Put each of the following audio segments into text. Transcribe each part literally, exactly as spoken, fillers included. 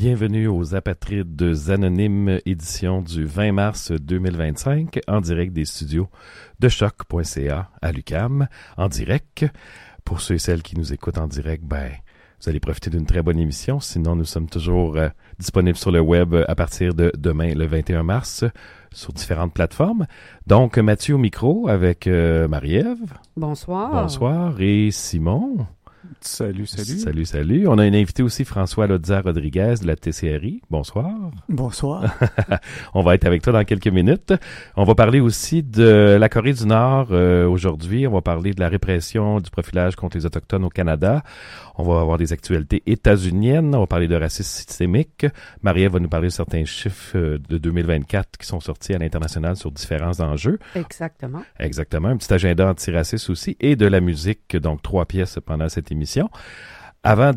Bienvenue aux Apatrides Anonymes, édition du vingt mars deux mille vingt-cinq, en direct des studios de choc point c a à l'U Q A M. En direct, pour ceux et celles qui nous écoutent en direct, ben, vous allez profiter d'une très bonne émission. Sinon, nous sommes toujours euh, disponibles sur le web à partir de demain, le vingt et un mars, sur différentes plateformes. Donc, Mathieu au micro avec euh, Marie-Ève. Bonsoir. Bonsoir. Et Simon. Salut, salut. Salut, salut. On a un invité aussi, François Lodza Rodriguez de la T C R I. Bonsoir. Bonsoir. On va être avec toi dans quelques minutes. On va parler aussi de la Corée du Nord euh, aujourd'hui. On va parler de la répression du profilage contre les Autochtones au Canada. On va avoir des actualités états-uniennes. On va parler de racisme systémique. Marie-Ève va nous parler de certains chiffres de deux mille vingt-quatre qui sont sortis à l'international sur différents enjeux. Exactement. Exactement. Un petit agenda antiraciste aussi et de la musique, donc trois pièces pendant cette émission. Avant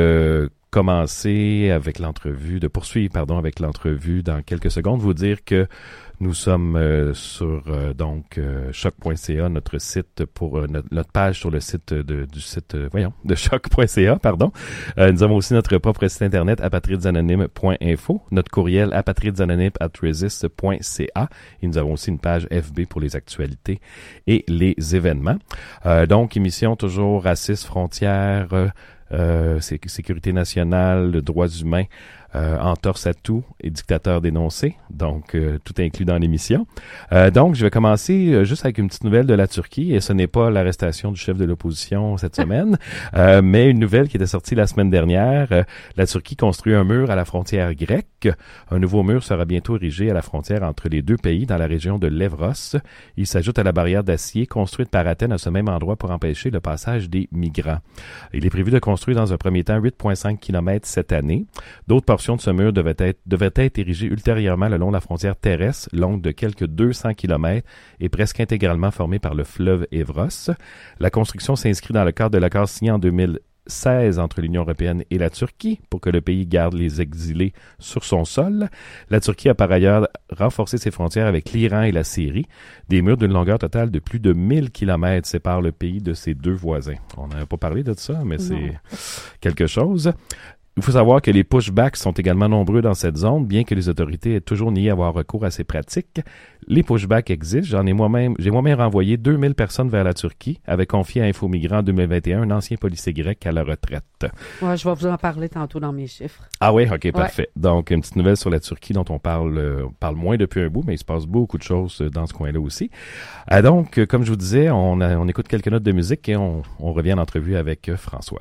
de commencer avec l'entrevue, de poursuivre, pardon, avec l'entrevue dans quelques secondes, vous dire que nous sommes euh, sur euh, donc euh, choc point c a, notre site pour euh, notre, notre page sur le site de, du site euh, voyons de choc point c a, pardon. Euh, nous avons aussi notre propre site internet apatridesanonymes point info, notre courriel apatridesanonymes arobase resist point c a et nous avons aussi une page F B pour les actualités et les événements. Euh, donc émission toujours racistes, frontières, euh, euh, sécurité nationale, droits humains. Euh, entorse à tout et dictateur dénoncé, donc euh, tout inclus dans l'émission. Euh, donc, je vais commencer euh, juste avec une petite nouvelle de la Turquie, et ce n'est pas l'arrestation du chef de l'opposition cette semaine, euh, mais une nouvelle qui était sortie la semaine dernière. Euh, la Turquie construit un mur à la frontière grecque. Un nouveau mur sera bientôt érigé à la frontière entre les deux pays dans la région de l'Evros. Il s'ajoute à la barrière d'acier construite par Athènes à ce même endroit pour empêcher le passage des migrants. Il est prévu de construire dans un premier temps huit virgule cinq kilomètres cette année. D'autres portions de ce mur devait être, devait être érigée ultérieurement le long de la frontière terrestre, longue de quelques deux cents kilomètres et presque intégralement formée par le fleuve Evros. La construction s'inscrit dans le cadre de l'accord signé en deux mille seize entre l'Union européenne et la Turquie pour que le pays garde les exilés sur son sol. La Turquie a par ailleurs renforcé ses frontières avec l'Iran et la Syrie. Des murs d'une longueur totale de plus de mille kilomètres séparent le pays de ses deux voisins. On n'avait pas parlé de ça, mais non. C'est quelque chose. Il faut savoir que les pushbacks sont également nombreux dans cette zone, bien que les autorités aient toujours nié avoir recours à ces pratiques. Les pushbacks existent. J'en ai moi-même, j'ai moi-même renvoyé deux mille personnes vers la Turquie, avait confié à Info Migrants en deux mille vingt et un un ancien policier grec à la retraite. Ouais, je vais vous en parler tantôt dans mes chiffres. Ah oui, ok, parfait. Ouais. Donc, une petite nouvelle sur la Turquie dont on parle, euh, on parle moins depuis un bout, mais il se passe beaucoup de choses dans ce coin-là aussi. Ah, donc, comme je vous disais, on, a, on écoute quelques notes de musique et on, on revient en entrevue avec François.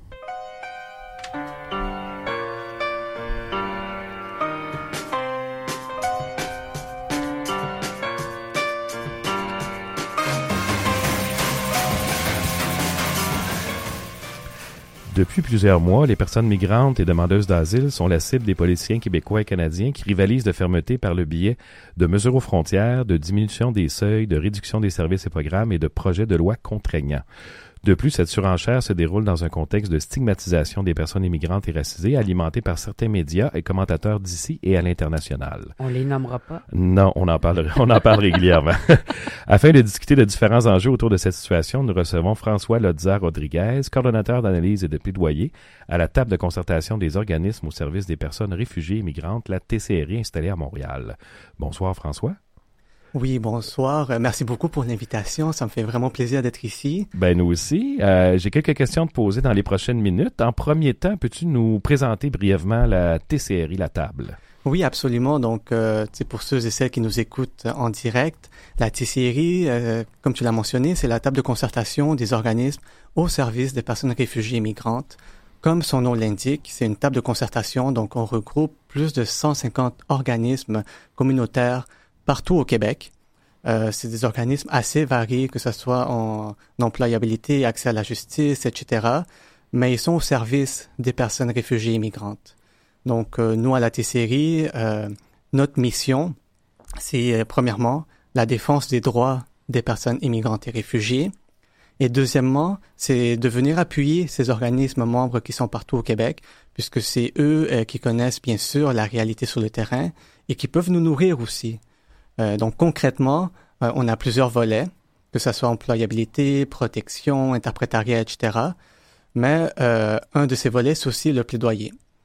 Depuis plusieurs mois, les personnes migrantes et demandeuses d'asile sont la cible des policiers québécois et canadiens qui rivalisent de fermeté par le biais de mesures aux frontières, de diminution des seuils, de réduction des services et programmes et de projets de loi contraignants. De plus, cette surenchère se déroule dans un contexte de stigmatisation des personnes immigrantes et racisées, alimenté par certains médias et commentateurs d'ici et à l'international. On les nommera pas. Non, on en parle, on en parle régulièrement. Afin de discuter de différents enjeux autour de cette situation, nous recevons François Lodza Rodriguez, coordonnateur d'analyse et de plaidoyer à la table de concertation des organismes au service des personnes réfugiées et migrantes, la T C R I installée à Montréal. Bonsoir François. Oui, bonsoir. Merci beaucoup pour l'invitation. Ça me fait vraiment plaisir d'être ici. Ben, nous aussi. Euh, j'ai quelques questions à te poser dans les prochaines minutes. En premier temps, peux-tu nous présenter brièvement la T C R I, la table? Oui, absolument. Donc, euh, pour ceux et celles qui nous écoutent en direct, la T C R I, euh, comme tu l'as mentionné, c'est la table de concertation des organismes au service des personnes réfugiées et migrantes. Comme son nom l'indique, c'est une table de concertation, donc on regroupe plus de cent cinquante organismes communautaires partout au Québec. Euh, c'est des organismes assez variés, que ce soit en employabilité, accès à la justice, et cetera. Mais ils sont au service des personnes réfugiées et migrantes. Donc, euh, nous, à la T C R I, euh, notre mission, c'est euh, premièrement la défense des droits des personnes immigrantes et réfugiées. Et deuxièmement, c'est de venir appuyer ces organismes membres qui sont partout au Québec, puisque c'est eux euh, qui connaissent bien sûr la réalité sur le terrain et qui peuvent nous nourrir aussi. Euh, donc concrètement, euh, on a plusieurs volets, que ce soit employabilité, protection, interprétariat, et cetera. Mais euh, un de ces volets, c'est aussi le plaidoyer.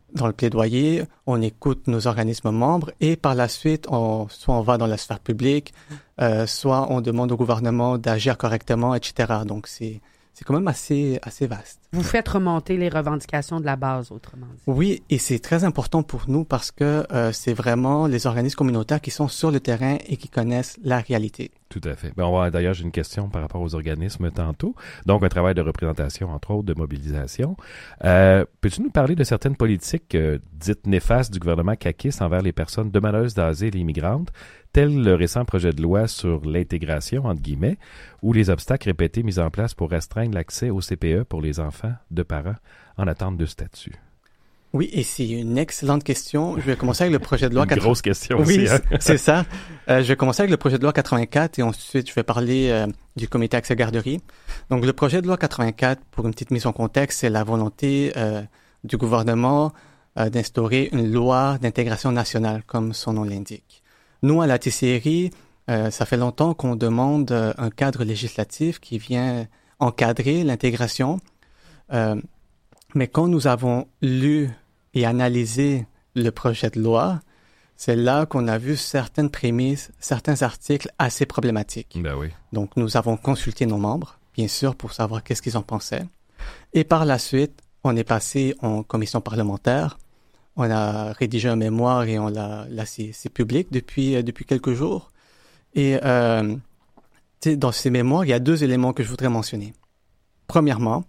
dans le plaidoyer, on écoute nos organismes membres et par la suite, on, soit on va dans la sphère publique, euh, soit on demande au gouvernement d'agir correctement, et cetera. Donc, c'est, c'est quand même assez, assez vaste. Vous faites remonter les revendications de la base, autrement dit. Oui, et c'est très important pour nous parce que euh, c'est vraiment les organismes communautaires qui sont sur le terrain et qui connaissent la réalité. Tout à fait. Ben, on va, d'ailleurs, j'ai une question par rapport aux organismes tantôt. Donc, un travail de représentation, entre autres, de mobilisation. Euh, peux-tu nous parler de certaines politiques euh, dites néfastes du gouvernement caquiste envers les personnes demandeuses d'asile et immigrantes, tel le récent projet de loi sur l'intégration, entre guillemets, ou les obstacles répétés mis en place pour restreindre l'accès au C P E pour les enfants de parents en attente de statut? Oui, et c'est une excellente question. Je vais commencer avec le projet de loi... Une quatre... grosse question oui, aussi. Hein? c'est ça. Euh, je vais commencer avec le projet de loi quatre-vingt-quatre et ensuite je vais parler euh, du comité accès garderie. Donc, le projet de loi quatre-vingt-quatre, pour une petite mise en contexte, c'est la volonté euh, du gouvernement euh, d'instaurer une loi d'intégration nationale, comme son nom l'indique. Nous, à la T C R I, euh, ça fait longtemps qu'on demande euh, un cadre législatif qui vient encadrer l'intégration. Euh, mais quand nous avons lu et analysé le projet de loi, c'est là qu'on a vu certaines prémices, certains articles assez problématiques. Ben oui. Donc, nous avons consulté nos membres, bien sûr, pour savoir qu'est-ce qu'ils en pensaient. Et par la suite, on est passé en commission parlementaire. On a rédigé un mémoire et on l'a, là, c'est, c'est public depuis, depuis quelques jours. Et euh, dans ces mémoires, il y a deux éléments que je voudrais mentionner. Premièrement,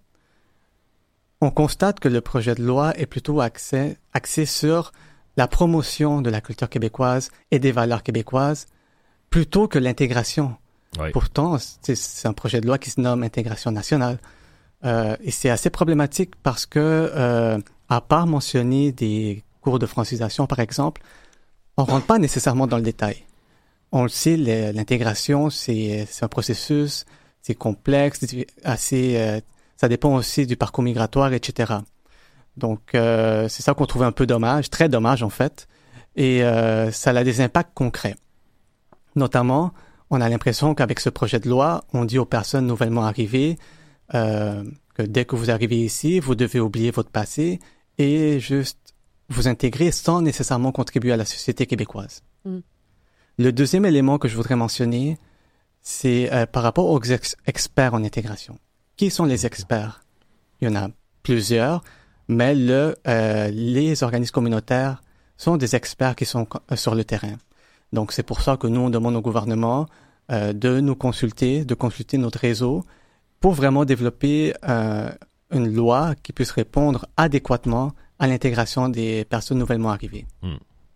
on constate que le projet de loi est plutôt axé, axé sur la promotion de la culture québécoise et des valeurs québécoises plutôt que l'intégration. Oui. Pourtant, c'est, c'est un projet de loi qui se nomme Intégration nationale. Euh, et c'est assez problématique parce que, euh, à part mentionner des cours de francisation, par exemple, on rentre pas nécessairement dans le détail. On le sait, l'intégration, c'est, c'est un processus, c'est complexe, assez... Euh, ça dépend aussi du parcours migratoire, et cetera. Donc, euh, c'est ça qu'on trouve un peu dommage, très dommage en fait. Et euh, ça a des impacts concrets. Notamment, on a l'impression qu'avec ce projet de loi, on dit aux personnes nouvellement arrivées euh, que dès que vous arrivez ici, vous devez oublier votre passé et juste vous intégrer sans nécessairement contribuer à la société québécoise. Mm. Le deuxième élément que je voudrais mentionner, c'est euh, par rapport aux ex- experts en intégration. Qui sont les experts? Il y en a plusieurs, mais le, euh, les organismes communautaires sont des experts qui sont euh, sur le terrain. Donc, c'est pour ça que nous, on demande au gouvernement euh, de nous consulter, de consulter notre réseau pour vraiment développer euh, une loi qui puisse répondre adéquatement à l'intégration des personnes nouvellement arrivées. Hmm.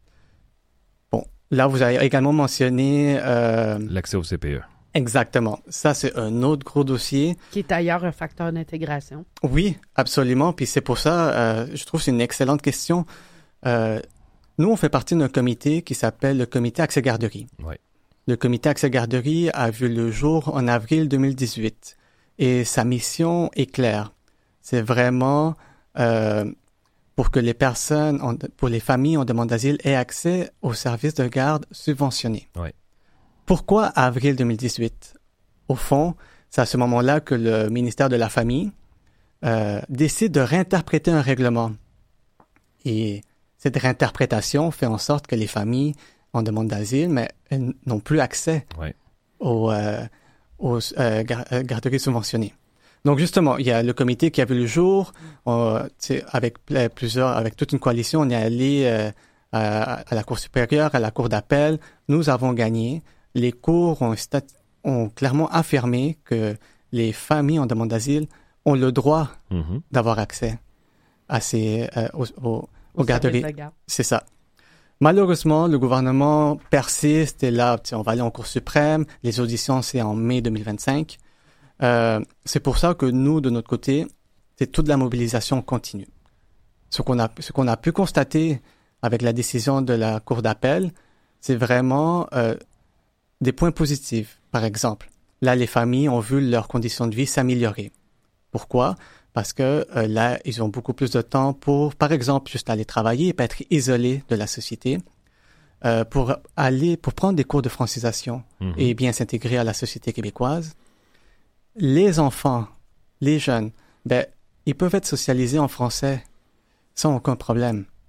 Bon, là, vous avez également mentionné... Euh, l'accès au C P E. Exactement. Ça, c'est un autre gros dossier. Qui est ailleurs un facteur d'intégration. Oui, absolument. Puis c'est pour ça, euh, je trouve que c'est une excellente question. Euh, nous, on fait partie d'un comité qui s'appelle le comité accès garderie. Oui. Le comité accès garderie a vu le jour en avril deux mille dix-huit. Et sa mission est claire. C'est vraiment euh, pour que les personnes, en, pour les familles en demande d'asile aient accès aux services de garde subventionnés. Oui. Pourquoi avril deux mille dix-huit? Au fond, c'est à ce moment-là que le ministère de la Famille euh, décide de réinterpréter un règlement. Et cette réinterprétation fait en sorte que les familles en demande d'asile, mais elles n'ont plus accès ouais. aux, euh, aux euh, gar- garderies subventionnées. Donc justement, il y a le comité qui a vu le jour, on, avec plusieurs, avec toute une coalition, on est allé euh, à, à la Cour supérieure, à la Cour d'appel. Nous avons gagné. Les cours ont, stat- ont clairement affirmé que les familles en demande d'asile ont le droit mm-hmm. d'avoir accès à ces, euh, aux, aux, aux garderies. Garde. C'est ça. Malheureusement, le gouvernement persiste et là, on va aller en Cour suprême. Les auditions, c'est en mai deux mille vingt-cinq. Euh, c'est pour ça que nous, de notre côté, c'est toute la mobilisation continue. Ce qu'on a, ce qu'on a pu constater avec la décision de la Cour d'appel, c'est vraiment euh, des points positifs. Par exemple, là, les familles ont vu leurs conditions de vie s'améliorer. Pourquoi? Parce que euh, là, ils ont beaucoup plus de temps pour, par exemple, juste aller travailler et pas être isolés de la société, euh, pour aller, pour prendre des cours de francisation mm-hmm. et bien s'intégrer à la société québécoise. Les enfants, les jeunes, ben, ils peuvent être socialisés en français sans aucun problème.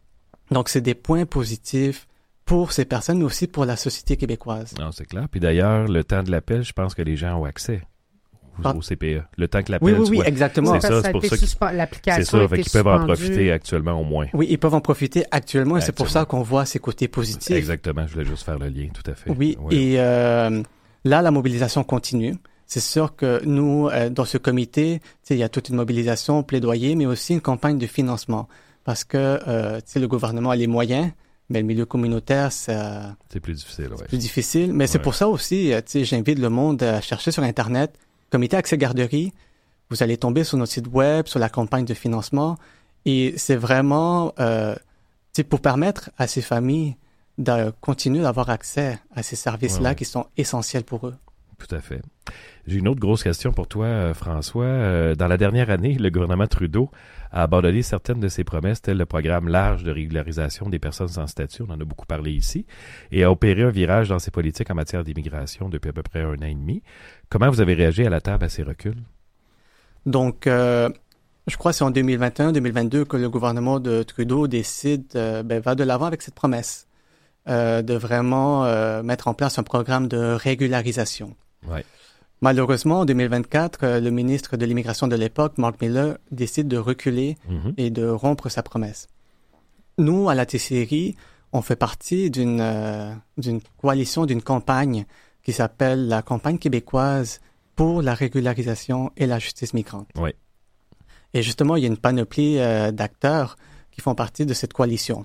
Donc, c'est des points positifs pour ces personnes, mais aussi pour la société québécoise. Non, c'est clair. Puis d'ailleurs, le temps de l'appel, je pense que les gens ont accès au, au C P E. Le temps que l'appel Oui, oui, oui, soit... exactement. C'est ça, c'est pour ça que... L'application C'est ça, fait qu'ils peuvent en suspendue. profiter actuellement au moins. Oui, ils peuvent en profiter actuellement et c'est pour Actuellement. ça qu'on voit ces côtés positifs. Exactement, je voulais juste faire le lien, tout à fait. Oui, Ouais. et euh, là, la mobilisation continue. C'est sûr que nous, euh, dans ce comité, tu sais, il y a toute une mobilisation, plaidoyer, mais aussi une campagne de financement. Parce que euh, tu sais, le gouvernement a les moyens, mais le milieu communautaire, ça, C'est plus difficile, c'est ouais. plus difficile. Mais c'est Ouais. pour ça aussi, euh, tu sais, j'invite le monde à chercher sur Internet, Comité Accès Garderie. Vous allez tomber sur notre site web, sur la campagne de financement. Et c'est vraiment euh, tu sais, pour permettre à ces familles de continuer d'avoir accès à ces services-là Ouais, ouais. qui sont essentiels pour eux. Tout à fait. J'ai une autre grosse question pour toi, euh, François. Euh, dans la dernière année, le gouvernement Trudeau a abandonné certaines de ses promesses, tel le programme large de régularisation des personnes sans statut, on en a beaucoup parlé ici, et a opéré un virage dans ses politiques en matière d'immigration depuis à peu près un an et demi. Comment vous avez réagi à la table à ces reculs? Donc, euh, je crois que c'est en deux mille vingt et un deux mille vingt-deux que le gouvernement de Trudeau décide, euh, ben, va de l'avant avec cette promesse euh, de vraiment euh, mettre en place un programme de régularisation. Ouais. Malheureusement, en deux mille vingt-quatre, euh, le ministre de l'Immigration de l'époque, Mark Miller, décide de reculer Mhm. et de rompre sa promesse. Nous, à la T C R I, on fait partie d'une euh, d'une coalition, d'une campagne qui s'appelle la campagne québécoise pour la régularisation et la justice migrante. Oui. Et justement, il y a une panoplie euh, d'acteurs qui font partie de cette coalition.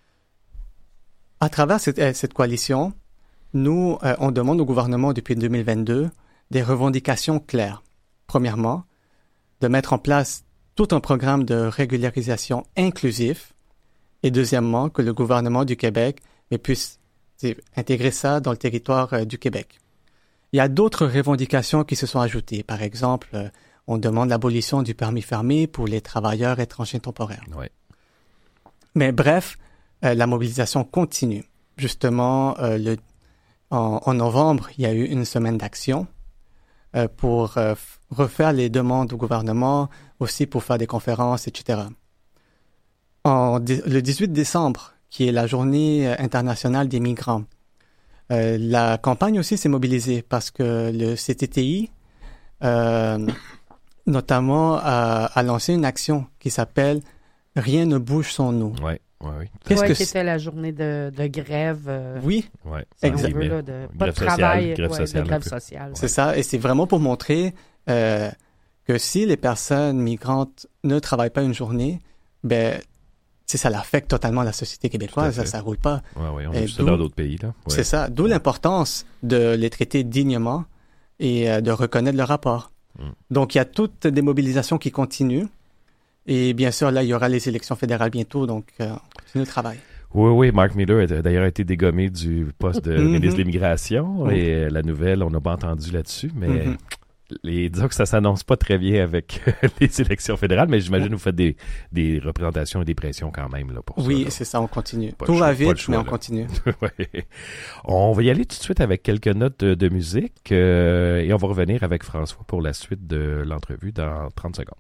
À travers cette, euh, cette coalition, nous, euh, on demande au gouvernement depuis deux mille vingt-deux des revendications claires. Premièrement, de mettre en place tout un programme de régularisation inclusif. Et deuxièmement, que le gouvernement du Québec mais, puisse t'sais, intégrer ça dans le territoire euh, du Québec. Il y a d'autres revendications qui se sont ajoutées. Par exemple, euh, on demande l'abolition du permis fermé pour les travailleurs étrangers temporaires. Ouais. Mais bref, euh, la mobilisation continue. Justement, euh, le, en, en novembre, il y a eu une semaine d'action euh, pour euh, f- refaire les demandes au gouvernement, aussi pour faire des conférences, et cetera. En, le dix-huit décembre, qui est la journée internationale des migrants, euh, la campagne aussi s'est mobilisée parce que le C T T I, euh, notamment, a, a lancé une action qui s'appelle « Rien ne bouge sans nous Oui, oui, oui. ». Qu'est-ce Ouais, que qui c'est? était la journée de, de grève. euh, Oui, Ouais, si on exact. veut, là, de, pas Grève de sociale, travail, grève ouais, sociale de un grève peu. sociale. c'est ça. Et c'est vraiment pour montrer euh, que si les personnes migrantes ne travaillent pas une journée, ben, c'est ça l'affecte totalement la société québécoise. Ça, fait. ça roule pas. Ouais, ouais, on Et a vu ça d'où- dans d'autres pays, là. Ouais. C'est ça. D'où l'importance de les traiter dignement et euh, de reconnaître leur rapport. Mm. Donc, il y a toutes des mobilisations qui continuent. Et bien sûr, là, il y aura les élections fédérales bientôt. Donc, euh, on continue le travail. Oui, oui, Mark Miller a d'ailleurs été dégommé du poste de Mhm. ministre de l'Immigration. Oui. Et euh, la nouvelle, on n'a pas entendu là-dessus, mais Mhm. les, disons que ça s'annonce pas très bien avec les élections fédérales, mais j'imagine que vous faites des, des représentations et des pressions quand même là, pour Oui, ça. c'est ça, on continue. Pas le Tout choix- va pas le vite, choix, mais on là. continue. Ouais. On va y aller tout de suite avec quelques notes de, de musique euh, et on va revenir avec François pour la suite de l'entrevue dans trente secondes.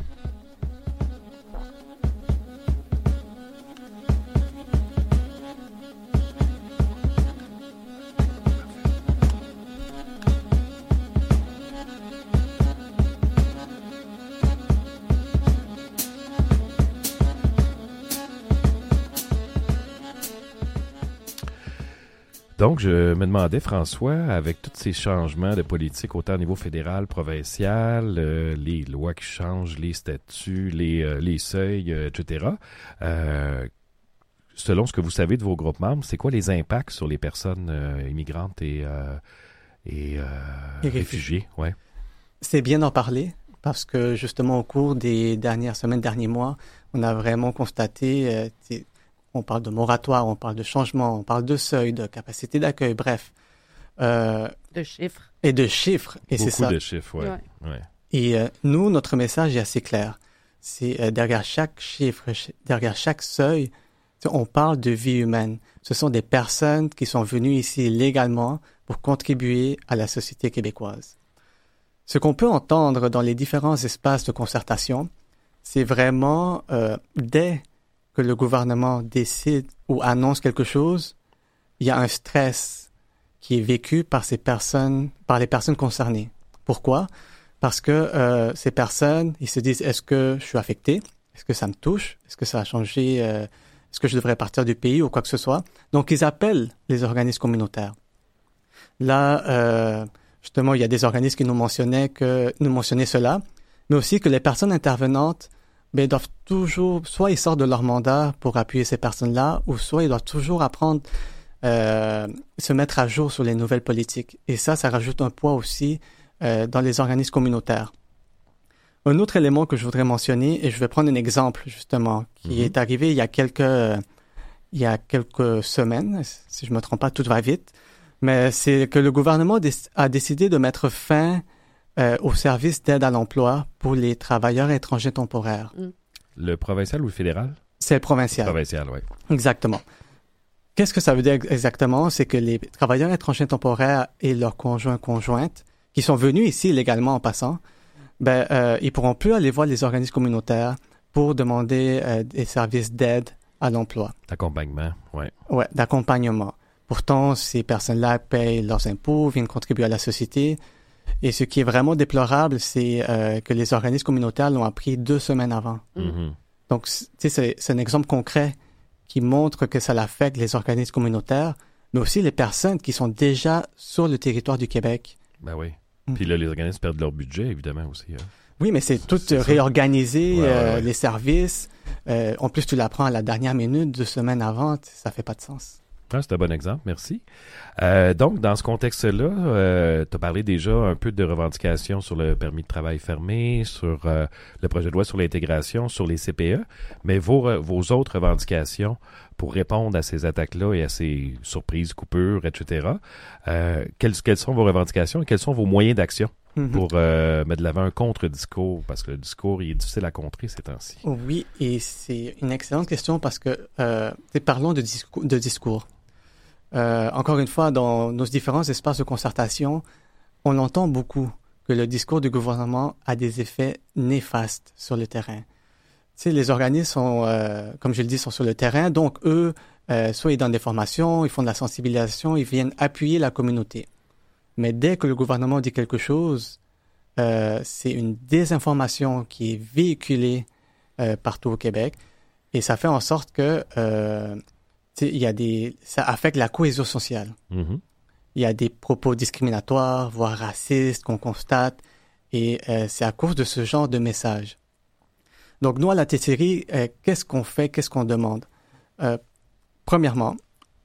Donc, je me demandais, François, avec tous ces changements de politique, autant au niveau fédéral, provincial, euh, les lois qui changent, les statuts, les, euh, les seuils, euh, et cetera, euh, selon ce que vous savez de vos groupes membres, c'est quoi les impacts sur les personnes euh, immigrantes et, euh, et, euh, Et réfugiés? Ouais. C'est bien d'en parler parce que justement au cours des dernières semaines, derniers mois, on a vraiment constaté, euh, t'sais, on parle de moratoire, on parle de changement, on parle de seuil, de capacité d'accueil, bref, euh, De chiffres. et de chiffres. Et c'est Beaucoup ça. de chiffres, ouais. Ouais. ouais. Et euh, nous, notre message est assez clair. C'est euh, derrière chaque chiffre, ch- derrière chaque seuil, t'sais, on parle de vie humaine. Ce sont des personnes qui sont venues ici légalement pour contribuer à la société québécoise. Ce qu'on peut entendre dans les différents espaces de concertation, c'est vraiment euh, dès que le gouvernement décide ou annonce quelque chose, il y a un stress qui est vécu par ces personnes, par les personnes concernées. Pourquoi? Parce que euh, ces personnes, ils se disent, est-ce que je suis affecté? Est-ce que ça me touche? Est-ce que ça a changé? Euh, est-ce que je devrais partir du pays ou quoi que ce soit? Donc, ils appellent les organismes communautaires. Là, euh, justement, il y a des organismes qui nous mentionnaient que nous mentionnaient cela, mais aussi que les personnes intervenantes ben, doivent toujours, soit ils sortent de leur mandat pour appuyer ces personnes-là, ou soit ils doivent toujours apprendre, euh, se mettre à jour sur les nouvelles politiques. Et ça, ça rajoute un poids aussi euh, dans les organismes communautaires. Un autre élément que je voudrais mentionner, et je vais prendre un exemple justement, qui mm-hmm. est arrivé il y a quelques, euh, il y a quelques semaines, si je me trompe pas, tout va vite, mais c'est que le gouvernement a décidé de mettre fin euh, au service d'aide à l'emploi pour les travailleurs étrangers temporaires. Mm. Le provincial ou le fédéral? C'est le provincial. Le provincial, oui. Exactement. Qu'est-ce que ça veut dire exactement? C'est que les travailleurs étrangers temporaires et leurs conjoints conjointes, qui sont venus ici illégalement en passant, ben, euh, ils pourront plus aller voir les organismes communautaires pour demander euh, des services d'aide à l'emploi. D'accompagnement, oui. Oui, d'accompagnement. Pourtant, ces personnes-là payent leurs impôts, viennent contribuer à la société. Et ce qui est vraiment déplorable, c'est euh, que les organismes communautaires l'ont appris deux semaines avant. Mm-hmm. Donc, c'est, c'est un exemple concret qui montre que ça affecte les organismes communautaires, mais aussi les personnes qui sont déjà sur le territoire du Québec. Ben oui. Mm. Puis là, les organismes perdent leur budget, évidemment, aussi. Hein. Oui, mais c'est tout c'est réorganisé, ouais, euh, ouais, ouais. les services. Euh, en plus, tu l'apprends à la dernière minute, deux semaines avant, ça fait pas de sens. Ah, c'est un bon exemple, merci. Euh, donc, dans ce contexte-là, euh, tu as parlé déjà un peu de revendications sur le permis de travail fermé, sur euh, le projet de loi sur l'intégration, sur les C P E, mais vos, vos autres revendications pour répondre à ces attaques-là et à ces surprises, coupures, et cetera, euh, quelles, quelles sont vos revendications et quels sont vos moyens d'action mm-hmm. pour euh, mettre de l'avant un contre-discours, parce que le discours il est difficile à contrer ces temps-ci? Oui, et c'est une excellente question parce que euh, parlons de, discours, de discours. Euh, encore une fois, dans nos différents espaces de concertation, on entend beaucoup que le discours du gouvernement a des effets néfastes sur le terrain. Tu sais, les organismes sont, euh, comme je le dis, sont sur le terrain, donc eux, euh, soit ils donnent des formations, ils font de la sensibilisation, ils viennent appuyer la communauté. Mais dès que le gouvernement dit quelque chose, euh, c'est une désinformation qui est véhiculée euh, partout au Québec, et ça fait en sorte que euh, il y a des, ça affecte la cohésion sociale. Mm-hmm. Il y a des propos discriminatoires, voire racistes qu'on constate, et euh, c'est à cause de ce genre de messages. Donc nous, à la T C R I, euh, qu'est-ce qu'on fait, qu'est-ce qu'on demande? Euh, premièrement,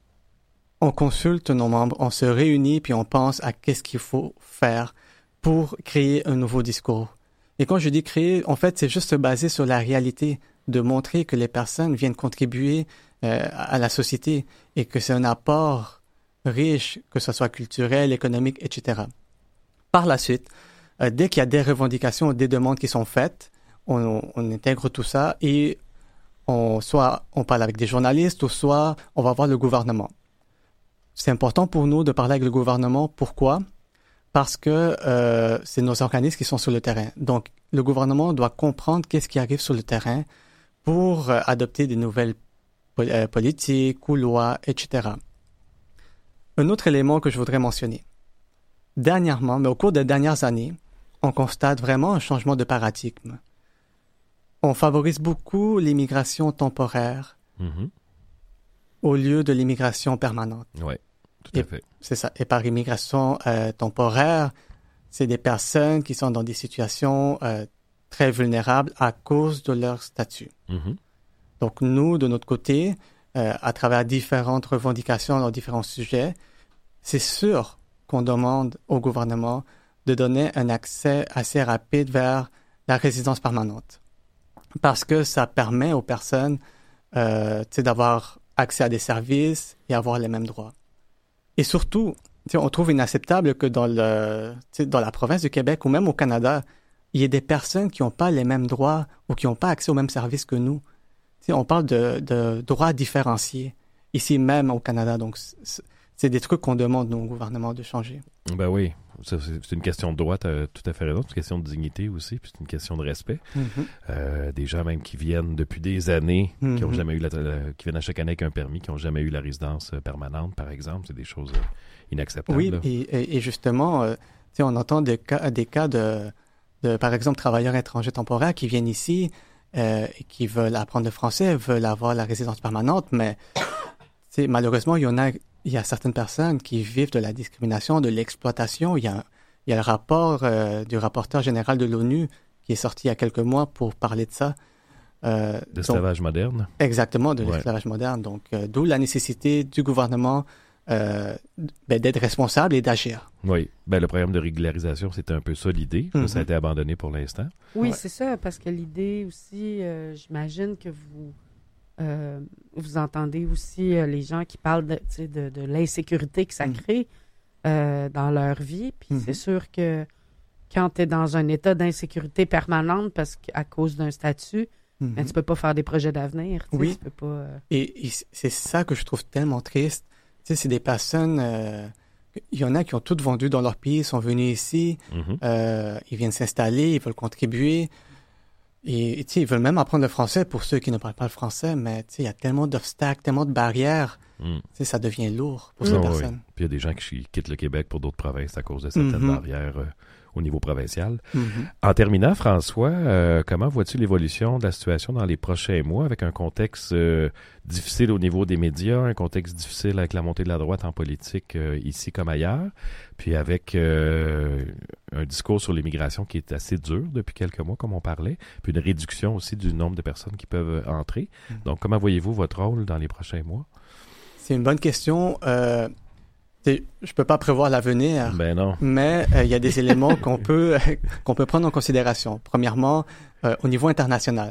on consulte nos membres, on se réunit, puis on pense à qu'est-ce qu'il faut faire pour créer un nouveau discours. Et quand je dis créer, en fait, c'est juste se baser sur la réalité, de montrer que les personnes viennent contribuer euh, à la société et que c'est un apport riche, que ce soit culturel, économique, et cetera. Par la suite, euh, dès qu'il y a des revendications ou des demandes qui sont faites, on, on intègre tout ça et on, soit on parle avec des journalistes ou soit on va voir le gouvernement. C'est important pour nous de parler avec le gouvernement. Pourquoi? Parce que euh, c'est nos organismes qui sont sur le terrain. Donc, le gouvernement doit comprendre qu'est-ce qui arrive sur le terrain pour euh, adopter des nouvelles pol- euh, politiques ou lois, et cetera. Un autre élément que je voudrais mentionner. Dernièrement, mais au cours des dernières années, on constate vraiment un changement de paradigme. On favorise beaucoup l'immigration temporaire mm-hmm. au lieu de l'immigration permanente. Oui, tout à Et, fait. C'est ça. Et par immigration euh, temporaire, c'est des personnes qui sont dans des situations euh, très vulnérables à cause de leur statut. Mm-hmm. Donc nous, de notre côté, euh, à travers différentes revendications dans différents sujets, c'est sûr qu'on demande au gouvernement de donner un accès assez rapide vers la résidence permanente. Parce que ça permet aux personnes euh, d'avoir accès à des services et avoir les mêmes droits. Et surtout, on trouve inacceptable que dans, le, dans la province du Québec ou même au Canada, il y ait des personnes qui n'ont pas les mêmes droits ou qui n'ont pas accès aux mêmes services que nous. T'sais, on parle de, de droits différenciés, ici même au Canada. Donc, c'est des trucs qu'on demande, nous, au gouvernement, de changer. Ben oui. ça, c'est, c'est une question de droit, tu as tout à fait raison. C'est une question de dignité aussi, puis c'est une question de respect. Mm-hmm. Euh, des gens même qui viennent depuis des années, Mm-hmm. qui ont jamais eu la, la- qui viennent à chaque année avec un permis, qui n'ont jamais eu la résidence euh, permanente, par exemple. C'est des choses euh, inacceptables. Oui, là. et, et, et justement, euh, tu sais, on entend des cas, des cas de, de, par exemple, travailleurs étrangers temporaires qui viennent ici euh, et qui veulent apprendre le français, veulent avoir la résidence permanente, mais tu sais, malheureusement, il y en a, il y a certaines personnes qui vivent de la discrimination, de l'exploitation. Il y a, il y a le rapport euh, du rapporteur général de l'ONU qui est sorti il y a quelques mois pour parler de ça. Euh, D'esclavage donc, moderne. exactement, de Ouais. l'esclavage moderne. Donc, euh, d'où la nécessité du gouvernement euh, ben, d'être responsable et d'agir. Oui. Ben, le programme de régularisation, c'était un peu ça l'idée. Ça, Mhm. ça a été abandonné pour l'instant. Oui, Ouais. c'est ça, parce que l'idée aussi, euh, j'imagine que vous, euh, vous entendez aussi euh, les gens qui parlent de, tu sais, de, de l'insécurité que ça Mhm. crée euh, dans leur vie. Puis Mhm. c'est sûr que quand tu es dans un état d'insécurité permanente parce qu'à cause d'un statut, Mhm. ben, tu peux pas faire des projets d'avenir. tu sais, Oui. Tu peux pas. euh, Et, et c'est ça que je trouve tellement triste. Tu sais, c'est des personnes, euh, il y en a qui ont tout vendu dans leur pays, sont venus ici, Mhm. euh, ils viennent s'installer, ils veulent contribuer. Et, et tu sais, ils veulent même apprendre le français pour ceux qui ne parlent pas le français, mais tu sais, il y a tellement d'obstacles, tellement de barrières, Mm. tu sais, ça devient lourd pour Mm. ces Ah oui. personnes. Puis il y a des gens qui quittent le Québec pour d'autres provinces à cause de certaines Mhm. barrières euh, au niveau provincial. Mhm. En terminant, François, euh, comment vois-tu l'évolution de la situation dans les prochains mois avec un contexte euh, difficile au niveau des médias, un contexte difficile avec la montée de la droite en politique euh, ici comme ailleurs, puis avec euh, un discours sur l'immigration qui est assez dur depuis quelques mois, comme on parlait, puis une réduction aussi du nombre de personnes qui peuvent euh, entrer. Mhm. Donc, comment voyez-vous votre rôle dans les prochains mois? C'est une bonne question. Euh, tu sais, je peux pas prévoir l'avenir. Ben non. Mais euh, il y a des éléments qu'on peut qu'on peut prendre en considération. Premièrement, euh, au niveau international,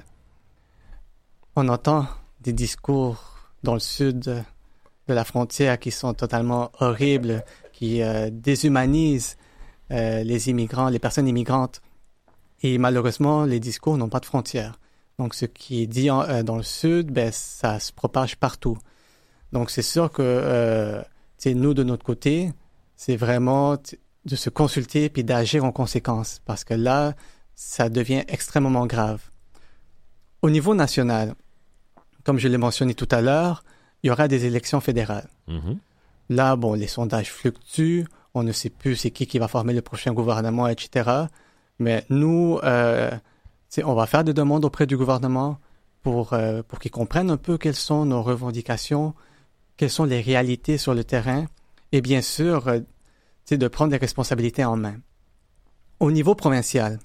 on entend des discours dans le sud de la frontière qui sont totalement horribles, qui euh, déshumanisent euh, les immigrants, les personnes immigrantes. Et malheureusement, les discours n'ont pas de frontières. Donc, ce qui est dit en, euh, dans le sud, ben, ça se propage partout. Donc, c'est sûr que euh, tu sais, nous, de notre côté, c'est vraiment t- de se consulter puis d'agir en conséquence, parce que là, ça devient extrêmement grave. Au niveau national, comme je l'ai mentionné tout à l'heure, il y aura des élections fédérales. Mhm. Là, bon, les sondages fluctuent, on ne sait plus c'est qui qui va former le prochain gouvernement, et cetera. Mais nous, euh, tu sais, on va faire des demandes auprès du gouvernement pour, euh, pour qu'ils comprennent un peu quelles sont nos revendications, quelles sont les réalités sur le terrain, et bien sûr, euh, tu sais, de prendre des responsabilités en main. Au niveau provincial,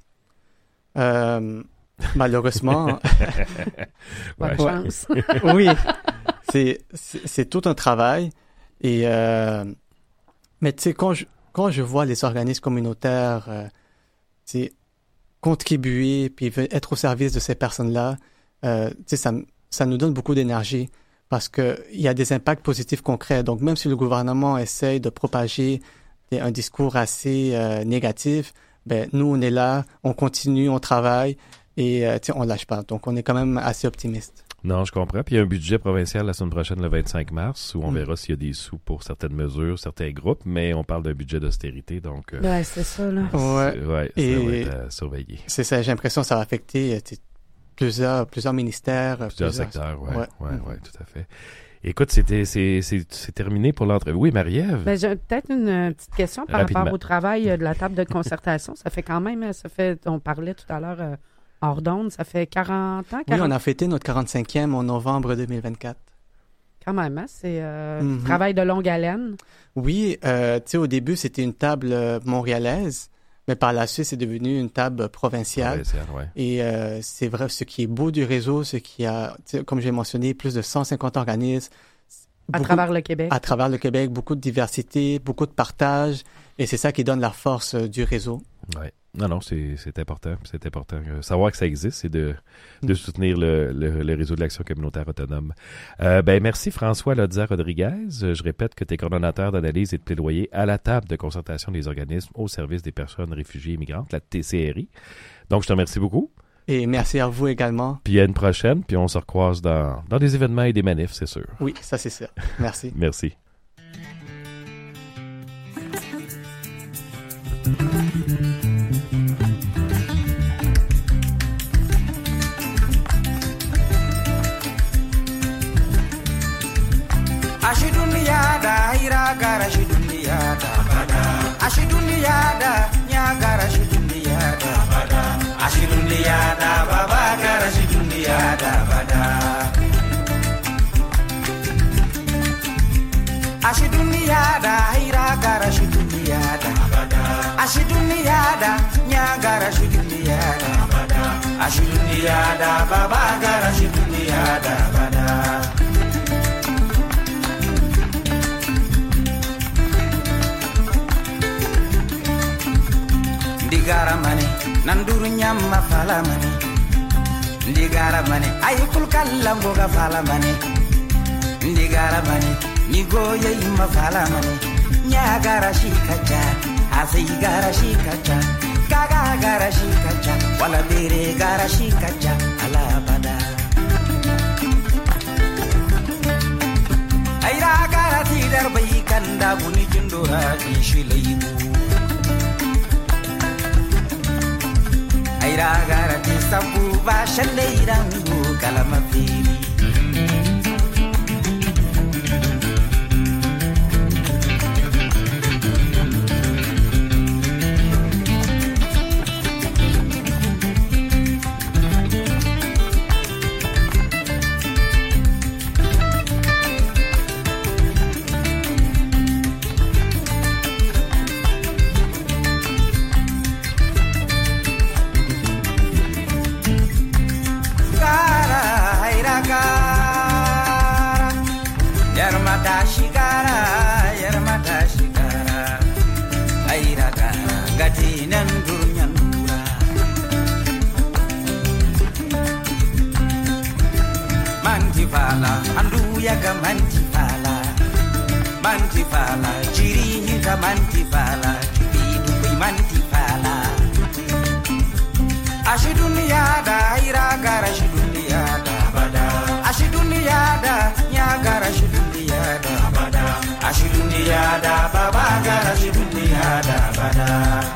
euh, malheureusement, Bonne Ouais. chance. oui, c'est, c'est, c'est tout un travail. Et, euh, mais tu sais, quand je, quand je vois les organismes communautaires euh, tu sais, contribuer puis ve- être au service de ces personnes-là, euh, tu sais, ça, m- ça nous donne beaucoup d'énergie parce qu'il y a des impacts positifs concrets. Donc, même si le gouvernement essaye de propager des- un discours assez euh, négatif, ben, nous, on est là, on continue, on travaille et euh, tu sais, on lâche pas. Donc, on est quand même assez optimiste. Non, je comprends. Puis il y a un budget provincial la semaine prochaine, le vingt-cinq mars, où on Mm. verra s'il y a des sous pour certaines mesures, certains groupes, mais on parle d'un budget d'austérité, donc euh, Ouais, c'est ça, là. Ouais. c'est- ouais, Et- ça va être à surveiller. C'est ça, j'ai l'impression que ça va affecter euh, tu sais, plusieurs, plusieurs ministères. euh, Plusieurs secteurs, ouais, ouais, Ouais. ouais, tout à fait. Écoute, c'était, c'est, c'est, c'est terminé pour l'entrevue. Oui, Marie-Ève? Ben, j'ai peut-être une euh, petite question par Rapidement. rapport au travail euh, de la table de concertation. Ça fait quand même, euh, ça fait, on parlait tout à l'heure euh, hors d'onde, ça fait quarante ans, Oui, quarante on a fêté notre quarante-cinquième en novembre deux mille vingt-quatre. quand même, hein? C'est euh, Mhm. travail de longue haleine. Oui, euh, tu sais, au début, c'était une table euh, montréalaise, mais par la suite, c'est devenu une table provinciale. Provincial, ouais. Et euh, c'est vrai, ce qui est beau du réseau, ce qui a, tu sais, comme j'ai mentionné, plus de cent cinquante organismes. À beaucoup- travers le Québec. à travers le Québec, beaucoup de diversité, beaucoup de partage, et c'est ça qui donne la force euh, du réseau. Ouais. Non, non, c'est, c'est important. C'est important. Euh, savoir que ça existe, c'est de, de Mm. soutenir le, le, le réseau de l'action communautaire autonome. Euh, ben, merci François Lodza Rodriguez. Euh, Je répète que tu es coordonnateur d'analyse et de plaidoyer à la table de concertation des organismes au service des personnes réfugiées et migrantes, la T C R I. Donc, je te remercie beaucoup. Et merci à vous également. Puis à une prochaine, puis on se recroise dans, dans des événements et des manifs, c'est sûr. Oui, ça c'est sûr. Merci. Merci. Ashi dunia da ira gara shi dunia da bada. Ashi dunia da nya gara shi dunia da bada. Ashi dunia da baba gara shi dunia da bada. Ashi dunia da ira gara shi dunia da bada. Ashi dunia da nya gara shi dunia da bada. Ashi dunia da baba gara shi dunia da bada. Ndigara mane nanduru nyamma fala mane ndigara mane ayukul kallambo ga fala mane ndigara mane nigoye imma fala mane nyagara shikacha asai gara shikacha kaga gara shikacha wala bere gara shikacha ala bada ayra gara tidar bai kanda buni jindora ishilaibu Aira gara ti sabu ba shandeirangu kalama fili Yaga mantifala, mantifala, chiriga mantifala, chibidu bi mantifala. Ashidunia da ira gara shidunia da bada. Ashidunia da nya gara shidunia da bada. Ashidunia da baba gara shidunia da bada.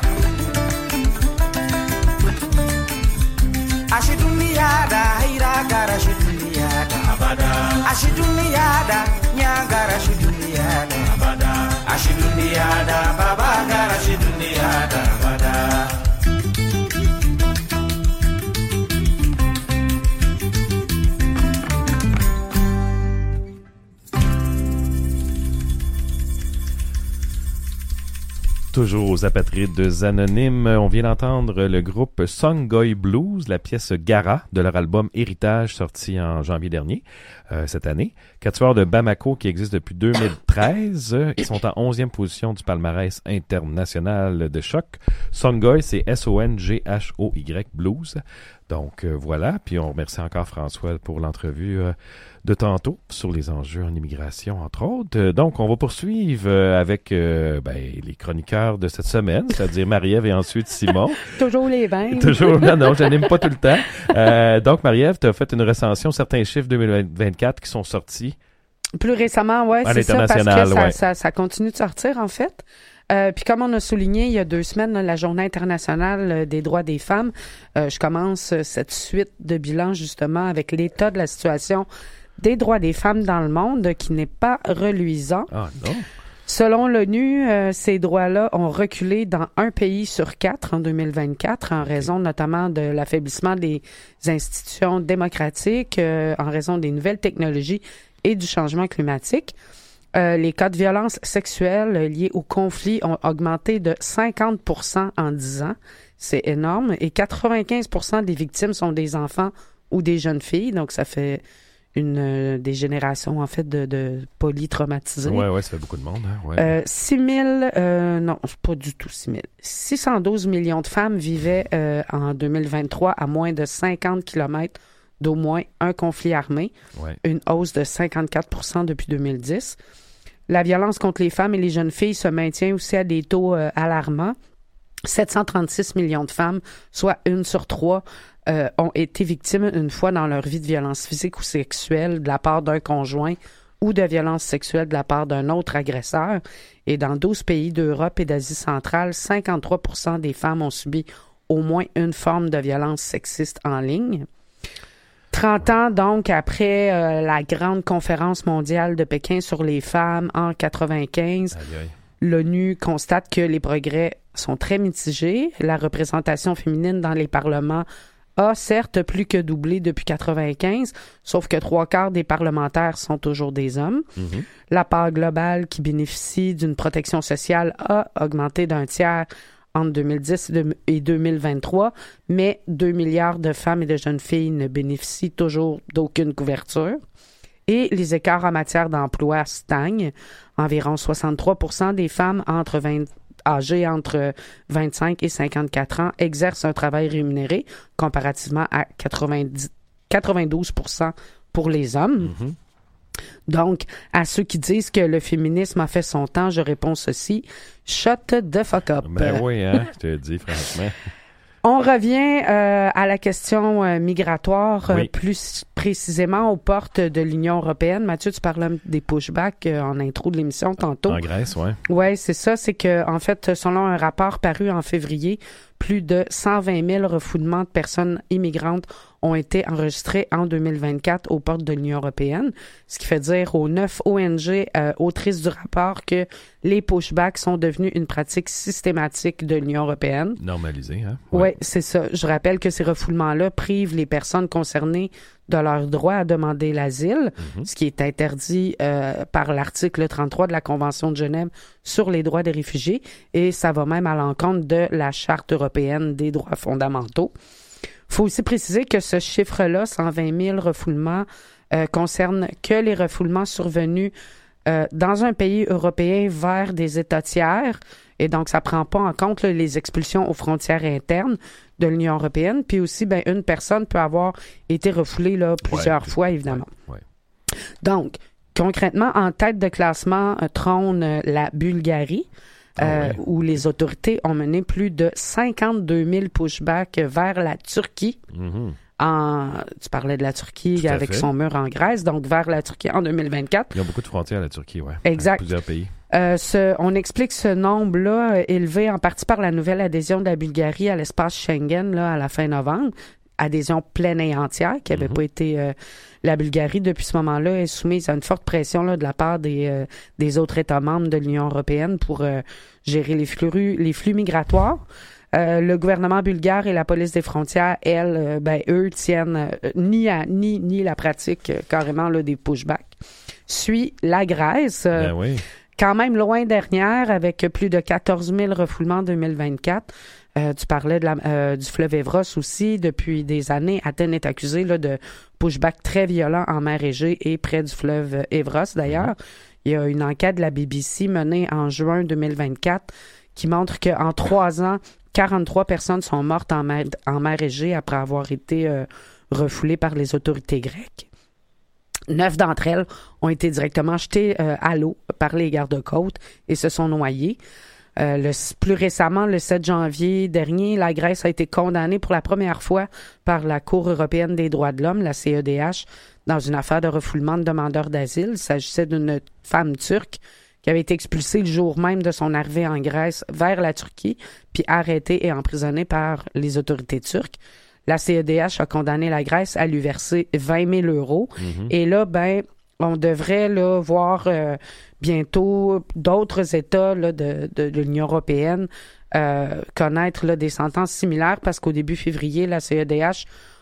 Ashidunia da ira gara shidunia da bada. Ashidunia da nya gara shidunia da bada. Ashidunia da baba gara shidunia da bada. Toujours aux Apatrides Anonymes, on vient d'entendre le groupe Songoy Blues, la pièce Gara de leur album Héritage sorti en janvier dernier, euh, cette année. Quatuor de Bamako qui existe depuis deux mille treize. Ils sont en onzième position du palmarès international de choc. Songoy, c'est S O N G H O Y Blues. Donc euh, voilà, puis on remercie encore François pour l'entrevue euh, de tantôt sur les enjeux en immigration, entre autres. Euh, donc on va poursuivre euh, avec euh, ben, les chroniqueurs de cette semaine, c'est-à-dire Marie-Ève et ensuite Simon. Toujours les mêmes. Toujours, non, non, j'anime pas tout le temps. Euh, donc Marie-Ève, tu as fait une recension, certains chiffres deux mille vingt-quatre qui sont sortis. Plus récemment, oui, c'est ça, parce que ça, ouais. ça, ça continue de sortir, en fait. Euh, puis comme on a souligné il y a deux semaines, là, la Journée internationale des droits des femmes, euh, je commence cette suite de bilan justement avec l'état de la situation des droits des femmes dans le monde qui n'est pas reluisant. Ah non. Selon l'ONU, euh, ces droits-là ont reculé dans un pays sur quatre en deux mille vingt-quatre en raison notamment de l'affaiblissement des institutions démocratiques, euh, en raison des nouvelles technologies et du changement climatique. Euh, les cas de violence sexuelle liés au conflit ont augmenté de cinquante pour cent en dix ans. C'est énorme. Et quatre-vingt-quinze pour cent des victimes sont des enfants ou des jeunes filles. Donc, ça fait une euh, des générations, en fait, de, de polytraumatisés. Oui, oui, ça fait beaucoup de monde. Hein? Ouais. Euh, six mille, euh, non, pas du tout six mille. six cent douze millions de femmes vivaient euh, en deux mille vingt-trois à moins de cinquante kilomètres d'au moins un conflit armé, ouais. Une hausse de cinquante-quatre pour cent depuis deux mille dix. La violence contre les femmes et les jeunes filles se maintient aussi à des taux euh, alarmants. sept cent trente-six millions de femmes, soit une sur trois, euh, ont été victimes une fois dans leur vie de violence physique ou sexuelle de la part d'un conjoint ou de violences sexuelles de la part d'un autre agresseur. Et dans douze pays d'Europe et d'Asie centrale, cinquante-trois pour cent des femmes ont subi au moins une forme de violence sexiste en ligne. trente ans, donc, après euh, la grande conférence mondiale de Pékin sur les femmes en quatre-vingt-quinze, aïe, aïe. L'ONU constate que les progrès sont très mitigés. La représentation féminine dans les parlements a certes plus que doublé depuis quatre-vingt-quinze, sauf que trois quarts des parlementaires sont toujours des hommes. Mm-hmm. La part globale qui bénéficie d'une protection sociale a augmenté d'un tiers entre deux mille dix et deux mille vingt-trois, mais deux milliards de femmes et de jeunes filles ne bénéficient toujours d'aucune couverture. Et les écarts en matière d'emploi stagnent. Environ soixante-trois pour cent des femmes entre vingt, âgées entre vingt-cinq et cinquante-quatre ans exercent un travail rémunéré, comparativement à quatre-vingt-dix, quatre-vingt-douze pour cent pour les hommes. Mm-hmm. Donc, à ceux qui disent que le féminisme a fait son temps, je réponds ceci. Shut the fuck up. Ben oui, hein, je te le dis franchement. On revient euh, à la question euh, migratoire, oui. euh, plus précisément aux portes de l'Union européenne. Mathieu, tu parlais des pushbacks euh, en intro de l'émission tantôt. En Grèce, oui. Oui, c'est ça. C'est que, en fait, selon un rapport paru en février, plus de cent vingt mille refoulements de personnes immigrantes ont été enregistrés en deux mille vingt-quatre aux portes de l'Union européenne, ce qui fait dire aux neuf O N G euh, autrices du rapport que les pushbacks sont devenus une pratique systématique de l'Union européenne. Normalisée, hein? Oui, ouais, c'est ça. Je rappelle que ces refoulements-là privent les personnes concernées de leur droit à demander l'asile, mm-hmm. ce qui est interdit euh, par l'article trente-trois de la Convention de Genève sur les droits des réfugiés, et ça va même à l'encontre de la Charte européenne des droits fondamentaux. Il faut aussi préciser que ce chiffre-là, cent vingt mille refoulements, euh, concerne que les refoulements survenus euh, dans un pays européen vers des États tiers. Et donc, ça ne prend pas en compte là, les expulsions aux frontières internes de l'Union européenne. Puis aussi, ben, une personne peut avoir été refoulée là, plusieurs ouais, fois, évidemment. Ouais, ouais. Donc, concrètement, en tête de classement euh, trône euh, la Bulgarie. Euh, oh, ouais. Où les autorités ont mené plus de cinquante-deux mille pushbacks vers la Turquie. Mm-hmm. En, tu parlais de la Turquie avec fait. son mur en Grèce, donc vers la Turquie en deux mille vingt-quatre. Il y a beaucoup de frontières à la Turquie, oui. Exact. Plusieurs pays. Euh, ce, on explique ce nombre-là élevé en partie par la nouvelle adhésion de la Bulgarie à l'espace Schengen là, à la fin novembre. Adhésion pleine et entière qui n'avait mm-hmm. pas été... Euh, la Bulgarie, depuis ce moment-là, est soumise à une forte pression là, de la part des, euh, des autres États membres de l'Union européenne pour euh, gérer les flux, les flux migratoires. Euh, le gouvernement bulgare et la police des frontières, elles, euh, ben, eux, tiennent euh, ni, à, ni, ni la pratique euh, carrément là, des pushbacks. Suit la Grèce, euh, ben oui. quand même loin dernière, avec plus de quatorze mille refoulements en deux mille vingt-quatre. Euh, tu parlais de la, euh, du fleuve Évros aussi. Depuis des années, Athènes est accusée là, de pushback très violents en mer Égée et près du fleuve Évros, d'ailleurs. Mm-hmm. Il y a une enquête de la B B C menée en juin deux mille vingt-quatre qui montre qu'en trois ans, quarante-trois personnes sont mortes en mer, en mer Égée après avoir été euh, refoulées par les autorités grecques. Neuf d'entre elles ont été directement jetées euh, à l'eau par les gardes-côtes et se sont noyées. Euh, le, plus récemment, le sept janvier dernier, la Grèce a été condamnée pour la première fois par la Cour européenne des droits de l'homme, la C E D H, dans une affaire de refoulement de demandeurs d'asile. Il s'agissait d'une femme turque qui avait été expulsée le jour même de son arrivée en Grèce vers la Turquie, puis arrêtée et emprisonnée par les autorités turques. La C E D H a condamné la Grèce à lui verser vingt mille euros. Mm-hmm. Et là, ben, on devrait là, voir euh, bientôt d'autres États là, de, de, de l'Union européenne euh, connaître là, des sentences similaires parce qu'au début février, la C E D H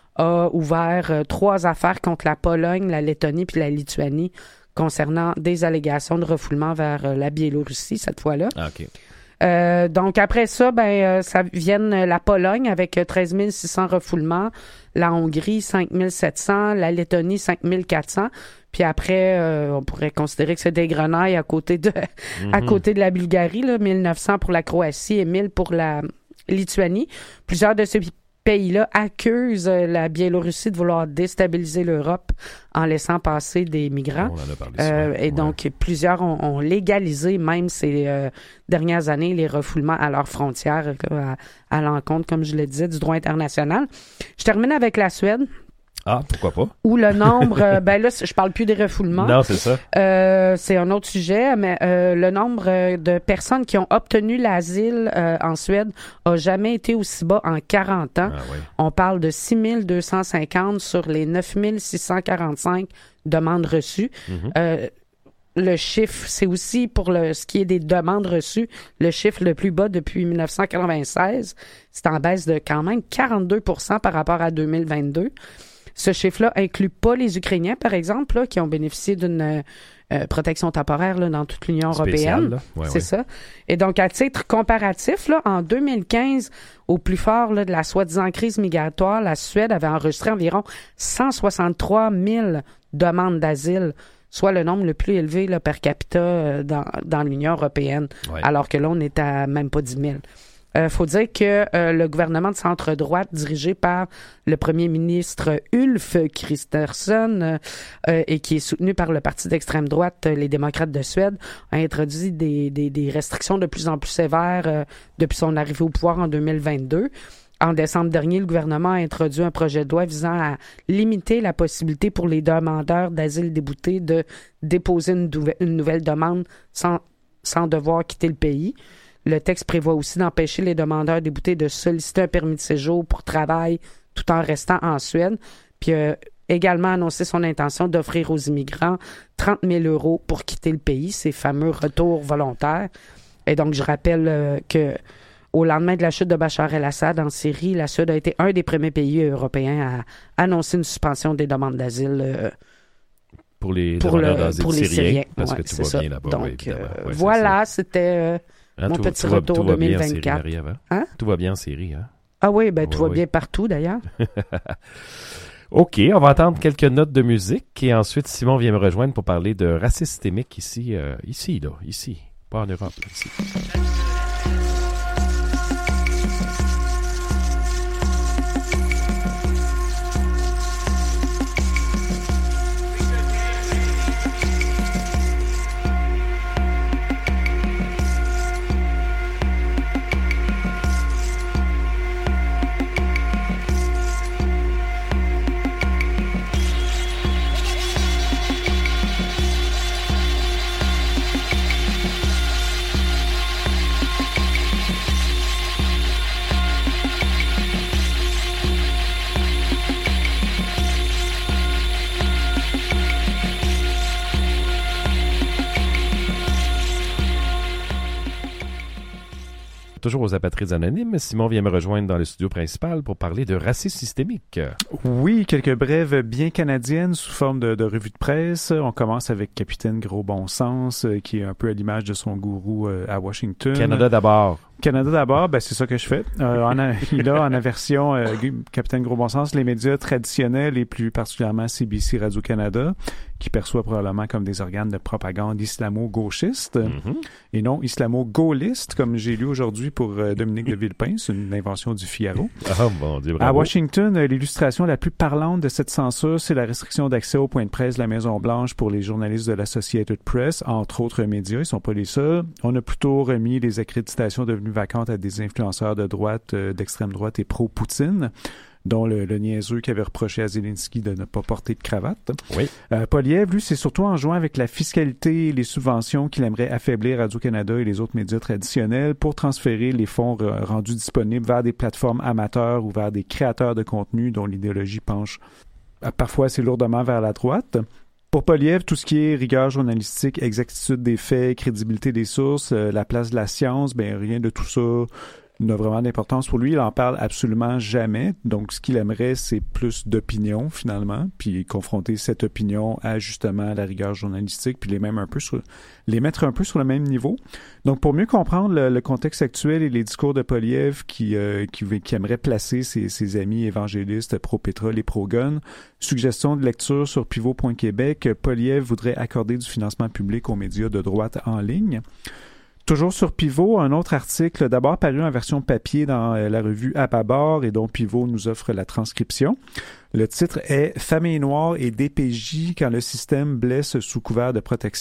a ouvert euh, trois affaires contre la Pologne, la Lettonie puis la Lituanie concernant des allégations de refoulement vers euh, la Biélorussie cette fois-là. Ah, OK. Euh, donc après ça, ben euh, ça vient la Pologne avec treize mille six cents refoulements, la Hongrie cinq mille sept cents, la Lettonie cinq mille quatre cents. Puis après, euh, on pourrait considérer que c'est des grenailles à côté de mm-hmm. à côté de la Bulgarie, là, mille neuf cents pour la Croatie et mille pour la Lituanie. Plusieurs de ces pays-là accusent la Biélorussie de vouloir déstabiliser l'Europe en laissant passer des migrants. On en a parlé euh, souvent. et donc, ouais. plusieurs ont, ont légalisé, même ces euh, dernières années, les refoulements à leurs frontières, à, à l'encontre, comme je le disais, du droit international. Je termine avec la Suède. Ah, pourquoi pas? Ou le nombre, euh, ben là, je parle plus des refoulements. Non, c'est ça. Euh, c'est un autre sujet, mais euh, le nombre de personnes qui ont obtenu l'asile euh, en Suède a jamais été aussi bas en quarante ans. Ah, oui. On parle de six mille deux cent cinquante sur les neuf mille six cent quarante-cinq demandes reçues. Mm-hmm. Euh, le chiffre, c'est aussi pour le ce qui est des demandes reçues, le chiffre le plus bas depuis dix-neuf cent quatre-vingt-seize. C'est en baisse de quand même quarante-deux pour cent par rapport à deux mille vingt-deux. Ce chiffre-là inclut pas les Ukrainiens, par exemple, là, qui ont bénéficié d'une euh, protection temporaire là, dans toute l'Union Spécial, européenne. Ouais, c'est ouais. ça. Et donc, à titre comparatif, là, en deux mille quinze, au plus fort là, de la soi-disant crise migratoire, la Suède avait enregistré environ cent soixante-trois mille demandes d'asile, soit le nombre le plus élevé là, per capita euh, dans, dans l'Union européenne, Ouais. alors que là, on est à même pas dix mille. Il euh, faut dire que euh, le gouvernement de centre-droite, dirigé par le premier ministre Ulf Kristersson euh, euh, et qui est soutenu par le parti d'extrême droite, euh, les démocrates de Suède, a introduit des, des, des restrictions de plus en plus sévères euh, depuis son arrivée au pouvoir en deux mille vingt-deux. En décembre dernier, le gouvernement a introduit un projet de loi visant à limiter la possibilité pour les demandeurs d'asile déboutés de déposer une, douve- une nouvelle demande sans, sans devoir quitter le pays. Le texte prévoit aussi d'empêcher les demandeurs déboutés de solliciter un permis de séjour pour travail tout en restant en Suède. Puis euh, également annoncé son intention d'offrir aux immigrants trente mille euros pour quitter le pays, ces fameux retours volontaires. Et donc, je rappelle euh, que au lendemain de la chute de Bachar el-Assad en Syrie, la Suède a été un des premiers pays européens à annoncer une suspension des demandes d'asile euh, Pour les pour, demandeurs le, d'asile pour les syriens, Syriens. parce Ouais, que tu c'est vas ça. bien là-bas. Donc, oui, évidemment. euh, Ouais, c'est voilà, c'était euh, ça. Hein, mon tout, petit tout va, retour tout va bien en deux mille vingt-quatre. Syrie, Marie-Ève, hein? Hein? Tout va bien en Syrie, hein? Ah oui, ben tout Ouais, va oui. bien partout d'ailleurs. OK, on va entendre quelques notes de musique et ensuite Simon vient me rejoindre pour parler de racisme systémique ici, euh, ici, là, ici, pas en Europe, là, ici. Toujours aux apatrides anonymes, Simon vient me rejoindre dans le studio principal pour parler de racisme systémique. Oui, quelques brèves bien canadiennes sous forme de, de revue de presse. On commence avec Capitaine Gros Bon Sens, euh, qui est un peu à l'image de son gourou euh, à Washington. Canada d'abord. Canada d'abord, ben c'est ça que je fais. Euh, en a, il a en aversion, euh, Capitaine Gros Bon Sens, les médias traditionnels et plus particulièrement C B C Radio-Canada, qui perçoit probablement comme des organes de propagande islamo-gauchiste Mm-hmm. et non islamo-gaulliste, comme j'ai lu aujourd'hui pour euh, Dominique de Villepin. C'est une invention du Figaro. Oh mon Dieu, À bravo. Washington, euh, l'illustration la plus parlante de cette censure, c'est la restriction d'accès au point de presse de la Maison-Blanche pour les journalistes de l'Associated Press, entre autres médias. Ils sont pas les seuls. On a plutôt remis les accréditations devenues vacantes à des influenceurs de droite, euh, d'extrême droite et pro-Poutine, dont le, le niaiseux qui avait reproché à Zelensky de ne pas porter de cravate. Oui. Euh, Poilievre, lui, c'est surtout en jouant avec la fiscalité et les subventions qu'il aimerait affaiblir Radio-Canada et les autres médias traditionnels pour transférer les fonds re- rendus disponibles vers des plateformes amateurs ou vers des créateurs de contenu dont l'idéologie penche euh, parfois assez lourdement vers la droite. Pour Poilievre, tout ce qui est rigueur journalistique, exactitude des faits, crédibilité des sources, euh, la place de la science, ben rien de tout ça n'a vraiment d'importance pour lui. Il en parle absolument jamais. Donc, ce qu'il aimerait, c'est plus d'opinion, finalement, puis confronter cette opinion à, justement, la rigueur journalistique, puis les, même un peu sur, les mettre un peu sur le même niveau. Donc, pour mieux comprendre le, le contexte actuel et les discours de Poilievre qui, euh, qui, qui aimerait placer ses, ses amis évangélistes pro-pétrole et pro-gun, suggestion de lecture sur pivot point québec, Poilievre voudrait accorder du financement public aux médias de droite en ligne. Toujours sur Pivot, un autre article d'abord paru en version papier dans euh, la revue À Bâbord et dont Pivot nous offre la transcription. Le titre est « Famille noire et D P J quand le système blesse sous couvert de protection ».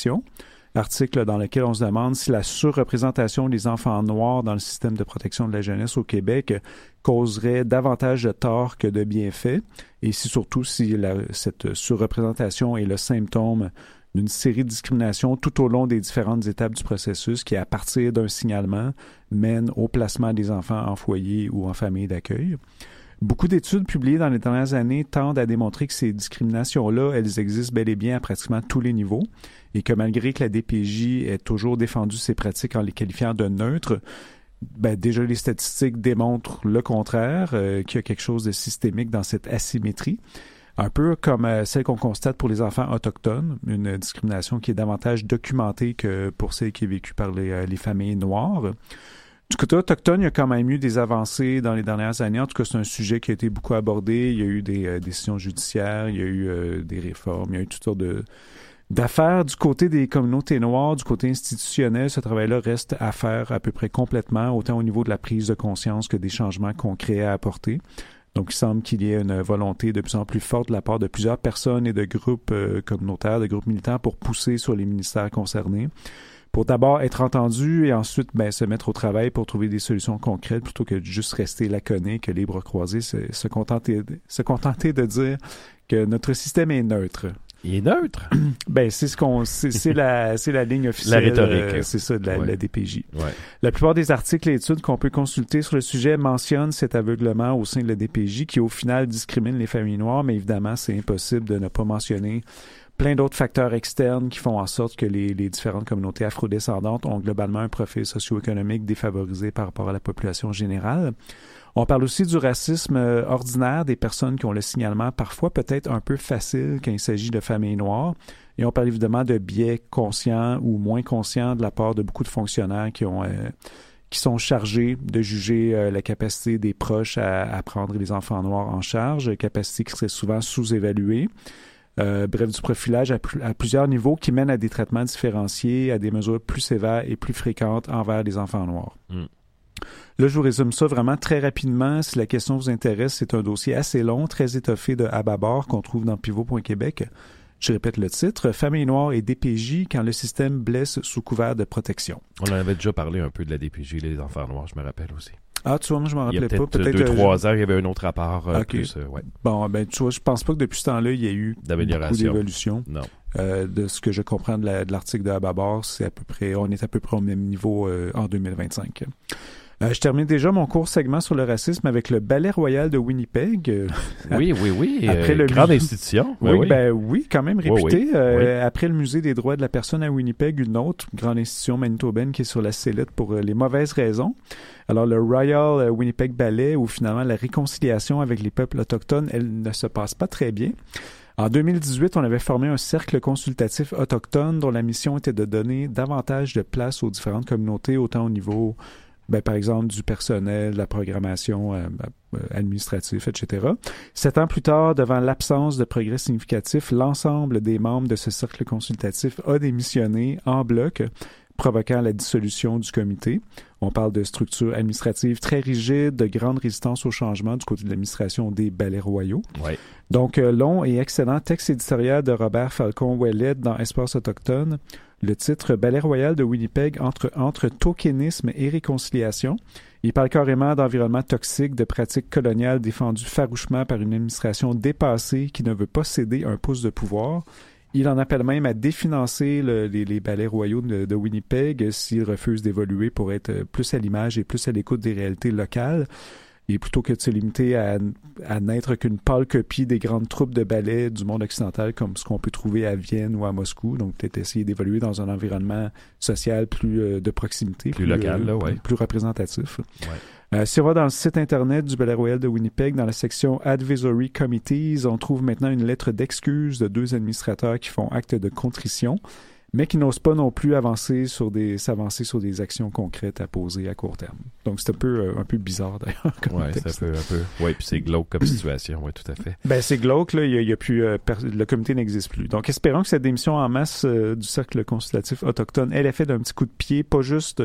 article dans lequel on se demande si la surreprésentation des enfants noirs dans le système de protection de la jeunesse au Québec causerait davantage de tort que de bienfaits, et si surtout si la, cette surreprésentation est le symptôme d'une série de discriminations tout au long des différentes étapes du processus qui, à partir d'un signalement, mène au placement des enfants en foyer ou en famille d'accueil. Beaucoup d'études publiées dans les dernières années tendent à démontrer que ces discriminations-là, elles existent bel et bien à pratiquement tous les niveaux et que malgré que la D P J ait toujours défendu ces pratiques en les qualifiant de neutres, ben déjà les statistiques démontrent le contraire, euh, qu'il y a quelque chose de systémique dans cette asymétrie. Un peu comme euh, celle qu'on constate pour les enfants autochtones, une discrimination qui est davantage documentée que pour celle qui est vécue par les, euh, les familles noires. Du côté autochtone, il y a quand même eu des avancées dans les dernières années. En tout cas, c'est un sujet qui a été beaucoup abordé. Il y a eu des euh, décisions judiciaires, il y a eu euh, des réformes, il y a eu toutes sortes de, d'affaires. Du côté des communautés noires, du côté institutionnel, ce travail-là reste à faire à peu près complètement, autant au niveau de la prise de conscience que des changements concrets à apporter. Donc, il semble qu'il y ait une volonté de plus en plus forte de la part de plusieurs personnes et de groupes euh, communautaires, de groupes militants pour pousser sur les ministères concernés, pour d'abord être entendus et ensuite ben, se mettre au travail pour trouver des solutions concrètes plutôt que de juste rester laconique, les bras croisés, se, se, contenter, se contenter de dire que notre système est neutre. Il est neutre? Ben, c'est ce qu'on, c'est, c'est la, c'est la ligne officielle. La rhétorique. Euh, c'est ça, de la, ouais. la D P J. Ouais. La plupart des articles et études qu'on peut consulter sur le sujet mentionnent cet aveuglement au sein de la D P J qui, au final, discrimine les familles noires, mais évidemment, c'est impossible de ne pas mentionner plein d'autres facteurs externes qui font en sorte que les, les différentes communautés afrodescendantes ont globalement un profil socio-économique défavorisé par rapport à la population générale. On parle aussi du racisme ordinaire des personnes qui ont le signalement parfois peut-être un peu facile quand il s'agit de familles noires. Et on parle évidemment de biais conscients ou moins conscients de la part de beaucoup de fonctionnaires qui ont euh, qui sont chargés de juger euh, la capacité des proches à, à prendre les enfants noirs en charge, capacité qui serait souvent sous-évaluée. Euh, bref, du profilage à, plus, à plusieurs niveaux qui mènent à des traitements différenciés, à des mesures plus sévères et plus fréquentes envers les enfants noirs. Mm. Là, je vous résume ça vraiment très rapidement. Si la question vous intéresse, c'est un dossier assez long, très étoffé de à bas bord qu'on trouve dans pivot point québec. Je répète le titre, « Familles noires et D P J quand le système blesse sous couvert de protection ». On en avait déjà parlé un peu de la D P J, les enfants noirs, je me rappelle aussi. Ah, tu vois, moi, je m'en rappelais pas. Il y a peut-être, peut-être deux, euh, trois je... ans, il y avait un autre rapport. Euh, okay. plus, euh, ouais. Bon, ben, tu vois, je pense pas que depuis ce temps-là, il y a eu beaucoup d'évolution. Non. Euh, de ce que je comprends de, la, de l'article de Ababar, c'est à peu près, on est à peu près au même niveau euh, en deux mille vingt-cinq. Euh, je termine déjà mon court segment sur le racisme avec le Ballet Royal de Winnipeg. Euh, oui, oui, oui. Après euh, le grande musée... institution. Oui, oui, ben oui, quand même réputé. Oui, oui. Euh, oui. Après le Musée des droits de la personne à Winnipeg, une autre grande institution manitobaine qui est sur la sellette pour euh, les mauvaises raisons. Alors, le Royal Winnipeg Ballet, où finalement la réconciliation avec les peuples autochtones, elle ne se passe pas très bien. En deux mille dix-huit, on avait formé un cercle consultatif autochtone dont la mission était de donner davantage de place aux différentes communautés, autant au niveau, ben, par exemple, du personnel, de la programmation euh, administrative, et cetera. Sept ans plus tard, devant l'absence de progrès significatif, l'ensemble des membres de ce cercle consultatif a démissionné en bloc, provoquant la dissolution du comité. On parle de structures administratives très rigides, de grande résistance au changement du côté de l'administration des ballets royaux. Ouais. Donc, euh, long et excellent texte éditorial de Robert Falcon-Ouellette dans Espace autochtone. Le titre « Ballet royal de Winnipeg entre, entre tokenisme et réconciliation ». Il parle carrément d'environnement toxique, de pratiques coloniales défendues farouchement par une administration dépassée qui ne veut pas céder un pouce de pouvoir. Il en appelle même à définancer le, les, les ballets royaux de, de Winnipeg s'ils refusent d'évoluer pour être plus à l'image et plus à l'écoute des réalités locales. Et plutôt que de se limiter à, à n'être qu'une pâle copie des grandes troupes de ballet du monde occidental comme ce qu'on peut trouver à Vienne ou à Moscou. Donc, peut-être essayer d'évoluer dans un environnement social plus euh, de proximité. Plus, plus local, euh, là, ouais. Plus, plus représentatif. Ouais. Euh, si on va dans le site Internet du Ballet Royal de Winnipeg, dans la section Advisory Committees, on trouve maintenant une lettre d'excuse de deux administrateurs qui font acte de contrition, mais qui n'osent pas non plus avancer sur des, s'avancer sur des actions concrètes à poser à court terme. Donc, c'est un peu, euh, un peu bizarre, d'ailleurs. Oui, c'est un peu, un peu... Oui, puis c'est glauque comme situation, oui, tout à fait. Ben, c'est glauque, là. Il y a, il y a plus, euh, per... le comité n'existe plus. Donc, espérons que cette démission en masse euh, du cercle consultatif autochtone, elle est faite d'un petit coup de pied, pas juste euh,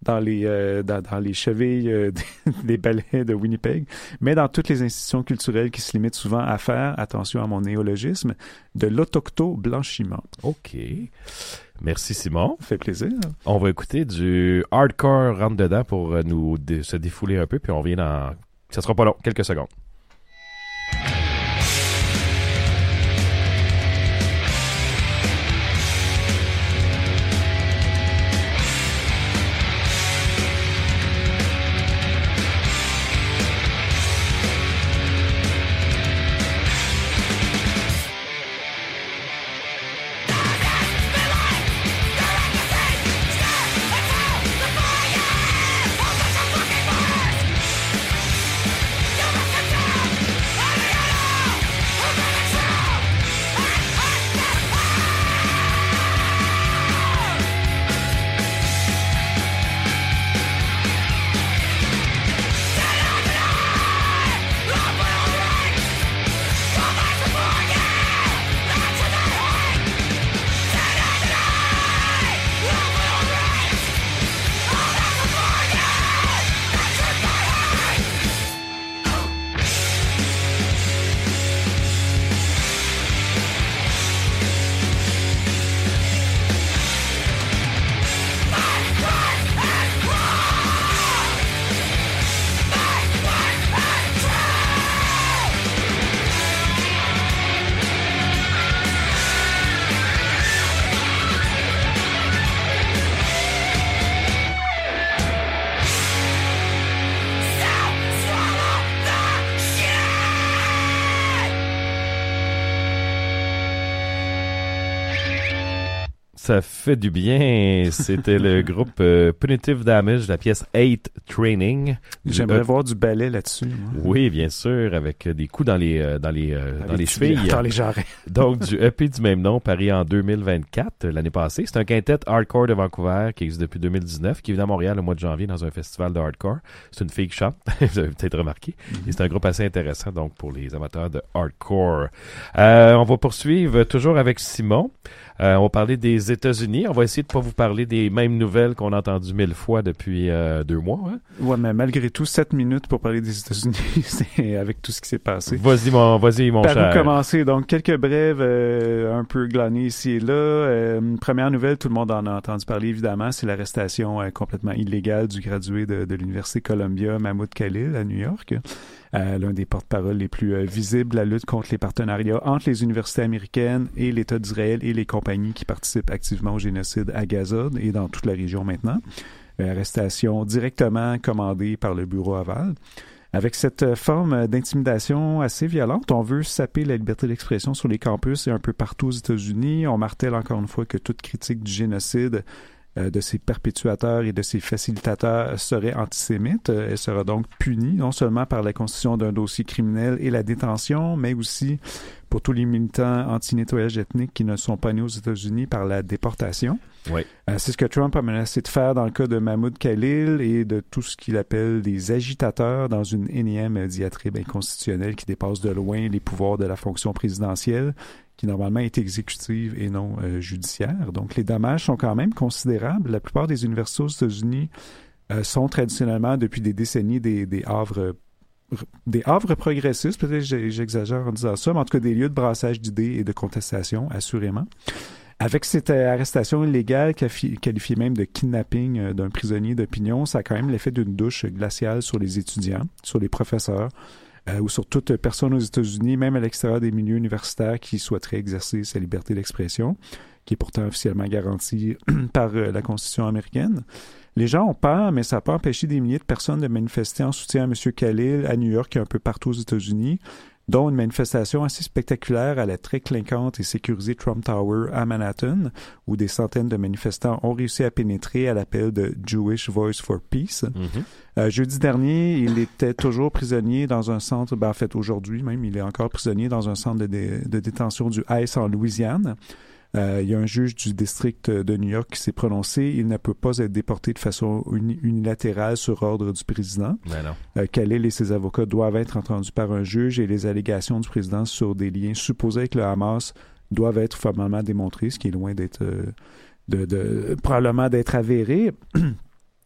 dans les euh, dans, dans les chevilles euh, des, des ballets de Winnipeg, mais dans toutes les institutions culturelles qui se limitent souvent à faire, attention à mon néologisme, de l'auto-blanchiment. OK. Merci Simon. Ça fait plaisir. On va écouter du hardcore rentre-dedans pour nous dé- se défouler un peu, puis on revient dans... Ça sera pas long, quelques secondes. Ça fait du bien. C'était le groupe euh, Punitive Damage, la pièce Hate Training. J'aimerais euh, voir du ballet là-dessus. Moi. Oui, bien sûr, avec des coups dans les euh, dans les euh, dans les chevilles. Dans les jarrets. Donc du E P du même nom, paru en deux mille vingt-quatre, l'année passée. C'est un quintet hardcore de Vancouver qui existe depuis deux mille dix-neuf, qui est venu à Montréal le mois de janvier dans un festival de hardcore. C'est une fille qui chante, vous avez peut-être remarqué. Mm-hmm. Et c'est un groupe assez intéressant donc pour les amateurs de hardcore. Euh, on va poursuivre toujours avec Simon. Euh, on va parler des États-Unis. On va essayer de pas vous parler des mêmes nouvelles qu'on a entendues mille fois depuis euh, deux mois. Hein? Ouais, mais malgré tout, sept minutes pour parler des États-Unis, c'est avec tout ce qui s'est passé. Vas-y, mon, vas-y, mon Par cher. où commencer? Donc, quelques brèves euh, un peu glanées ici et là. Euh, première nouvelle, tout le monde en a entendu parler, évidemment, c'est l'arrestation euh, complètement illégale du gradué de, de l'Université Columbia, Mahmoud Khalil, à New York. Euh, l'un des porte-paroles les plus euh, visibles de la lutte contre les partenariats entre les universités américaines et l'État d'Israël et les compagnies qui participent activement au génocide à Gaza et dans toute la région maintenant. Euh, arrestation directement commandée par le bureau aval. Avec cette forme d'intimidation assez violente, on veut saper la liberté d'expression sur les campus et un peu partout aux États-Unis. On martèle encore une fois que toute critique du génocide Euh, de ses perpétuateurs et de ses facilitateurs serait antisémite. Euh, elle sera donc punie non seulement par la constitution d'un dossier criminel et la détention, mais aussi pour tous les militants anti-nettoyage ethnique qui ne sont pas nés aux États-Unis par la déportation. Oui. Euh, c'est ce que Trump a menacé de faire dans le cas de Mahmoud Khalil et de tout ce qu'il appelle des agitateurs dans une énième diatribe inconstitutionnelle qui dépasse de loin les pouvoirs de la fonction présidentielle, qui normalement est exécutive et non euh, judiciaire. Donc, les dommages sont quand même considérables. La plupart des universités aux États-Unis euh, sont traditionnellement, depuis des décennies, des, des havres des havres progressistes, peut-être que j'exagère en disant ça, mais en tout cas des lieux de brassage d'idées et de contestation, assurément. Avec cette arrestation illégale qualifiée même de kidnapping euh, d'un prisonnier d'opinion, ça a quand même l'effet d'une douche glaciale sur les étudiants, sur les professeurs, Euh, ou sur toute personne aux États-Unis, même à l'extérieur des milieux universitaires qui souhaiterait exercer sa liberté d'expression, qui est pourtant officiellement garantie par euh, la Constitution américaine. Les gens ont peur, mais ça n'a pas empêché des milliers de personnes de manifester en soutien à M. Khalil à New York et un peu partout aux États-Unis, dont une manifestation assez spectaculaire à la très clinquante et sécurisée Trump Tower à Manhattan, où des centaines de manifestants ont réussi à pénétrer à l'appel de Jewish Voice for Peace. Mm-hmm. Euh, jeudi dernier, il était toujours prisonnier dans un centre, ben en fait aujourd'hui même, il est encore prisonnier dans un centre de, dé, de détention du Ice en Louisiane. Euh, il y a un juge du district de New York qui s'est prononcé. Il ne peut pas être déporté de façon uni- unilatérale sur ordre du président. Ben non. Euh, Khalil et ses avocats doivent être entendus par un juge et les allégations du président sur des liens supposés avec le Hamas doivent être formellement démontrées, ce qui est loin d'être, euh, de, de, probablement d'être avéré.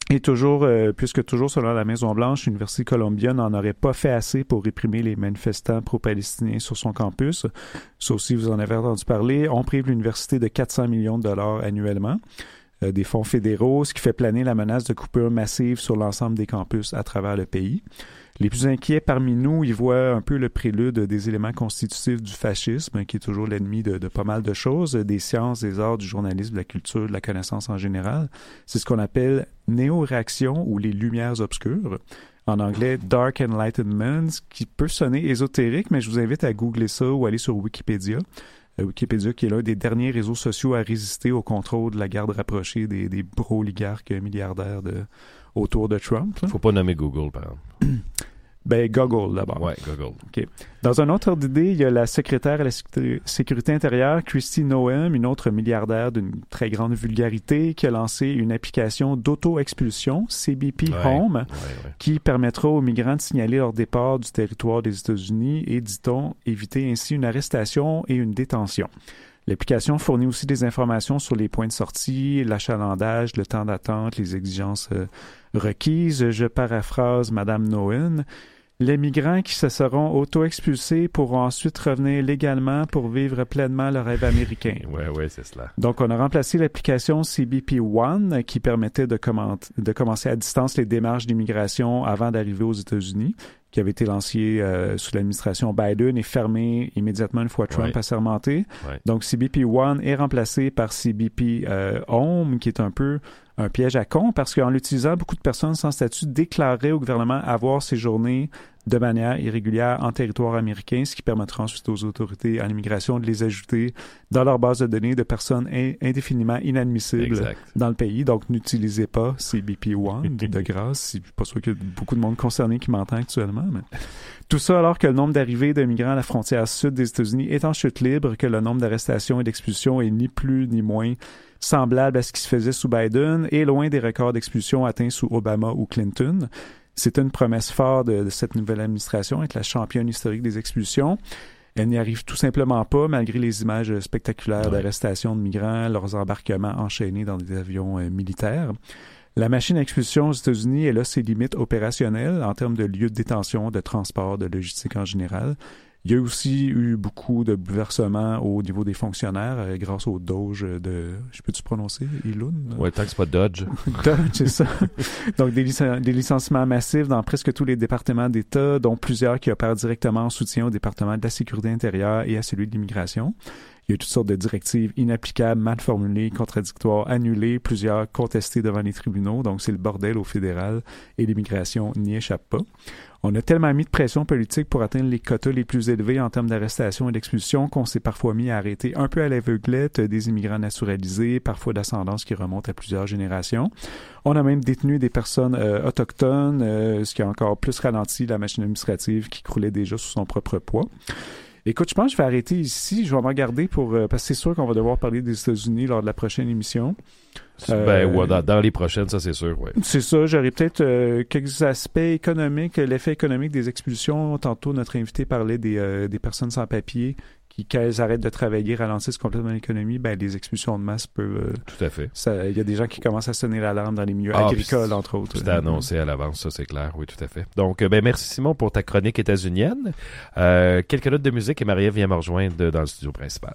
Et toujours, euh, puisque toujours selon la Maison-Blanche, l'Université Columbia n'en aurait pas fait assez pour réprimer les manifestants pro-palestiniens sur son campus. Ça aussi, vous en avez entendu parler. On prive l'université de quatre cents millions de dollars annuellement, euh, des fonds fédéraux, ce qui fait planer la menace de coupures massives sur l'ensemble des campus à travers le pays. Les plus inquiets parmi nous, ils voient un peu le prélude des éléments constitutifs du fascisme, qui est toujours l'ennemi de, de pas mal de choses, des sciences, des arts, du journalisme, de la culture, de la connaissance en général. C'est ce qu'on appelle néo-réaction ou les lumières obscures. En anglais, Dark Enlightenment, qui peut sonner ésotérique, mais je vous invite à googler ça ou aller sur Wikipédia. Euh, Wikipédia, qui est l'un des derniers réseaux sociaux à résister au contrôle de la garde rapprochée des, des bro-oligarques milliardaires de, autour de Trump. Là. Faut pas nommer Google, par exemple. Ben, Google, d'abord. Ouais, Google. OK. Dans un autre ordre d'idée, il y a la secrétaire à la sécurité intérieure, Kristi Noem, une autre milliardaire d'une très grande vulgarité, qui a lancé une application d'auto-expulsion, C B P ouais, Home, ouais, ouais. qui permettra aux migrants de signaler leur départ du territoire des États-Unis et, dit-on, éviter ainsi une arrestation et une détention. L'application fournit aussi des informations sur les points de sortie, l'achalandage, le temps d'attente, les exigences euh, requises. Je paraphrase Madame Noen. Les migrants qui se seront auto-expulsés pourront ensuite revenir légalement pour vivre pleinement leur rêve américain. Oui, oui, c'est cela. Donc, on a remplacé l'application C B P One qui permettait de, comment- de commencer à distance les démarches d'immigration avant d'arriver aux États-Unis, qui avait été lancée euh, sous l'administration Biden et fermée immédiatement une fois Trump ouais. assermenté. Ouais. Donc, C B P One est remplacé par C B P euh, Home, qui est un peu un piège à con parce qu'en l'utilisant, beaucoup de personnes sans statut déclareraient au gouvernement avoir séjourné de manière irrégulière en territoire américain, ce qui permettra ensuite aux autorités en immigration de les ajouter dans leur base de données de personnes in- indéfiniment inadmissibles Exact. dans le pays. Donc, n'utilisez pas C B P One de grâce. Je suis pas sûr qu'il y a beaucoup de monde concerné qui m'entend actuellement, mais tout ça alors que le nombre d'arrivées de migrants à la frontière sud des États-Unis est en chute libre, que le nombre d'arrestations et d'expulsions est ni plus ni moins semblable à ce qui se faisait sous Biden et loin des records d'expulsions atteints sous Obama ou Clinton. C'est une promesse forte de, de cette nouvelle administration, être la championne historique des expulsions. Elle n'y arrive tout simplement pas, malgré les images spectaculaires ouais. d'arrestations de migrants, leurs embarquements enchaînés dans des avions euh, militaires. La machine à expulsion aux États-Unis, elle a ses limites opérationnelles en termes de lieux de détention, de transport, de logistique en général. Il y a aussi eu beaucoup de bouleversements au niveau des fonctionnaires euh, grâce au Doge de... Je peux-tu prononcer? Elon? Oui, tant que c'est pas Dodge. Dodge, c'est ça. Donc, des, licen- des licenciements massifs dans presque tous les départements d'État, dont plusieurs qui opèrent directement en soutien au département de la sécurité intérieure et à celui de l'immigration. Il y a toutes sortes de directives inapplicables, mal formulées, contradictoires, annulées, plusieurs contestées devant les tribunaux. Donc, c'est le bordel au fédéral et l'immigration n'y échappe pas. On a tellement mis de pression politique pour atteindre les quotas les plus élevés en termes d'arrestation et d'expulsion qu'on s'est parfois mis à arrêter un peu à l'aveuglette des immigrants naturalisés, parfois d'ascendance qui remonte à plusieurs générations. On a même détenu des personnes euh, autochtones, euh, ce qui a encore plus ralenti la machine administrative qui croulait déjà sous son propre poids. Écoute, je pense que je vais arrêter ici. Je vais me regarder pour... Euh, parce que c'est sûr qu'on va devoir parler des États-Unis lors de la prochaine émission. Euh, ben, ouais, dans, dans les prochaines, ça, c'est sûr, oui. C'est ça. J'aurais peut-être euh, quelques aspects économiques, l'effet économique des expulsions. Tantôt, notre invité parlait des, euh, des personnes sans papier qui, quand elles arrêtent de travailler, ralentissent complètement l'économie. Ben, les expulsions de masse peuvent... Euh, Tout à fait. Il y a des gens qui commencent à sonner l'alarme dans les milieux ah, agricoles, entre autres. C'était annoncé à l'avance, ça, c'est clair. Oui, tout à fait. Donc, ben, merci, Simon, pour ta chronique états-unienne. Euh, quelques notes de musique et Marie-Ève vient me rejoindre dans le studio principal.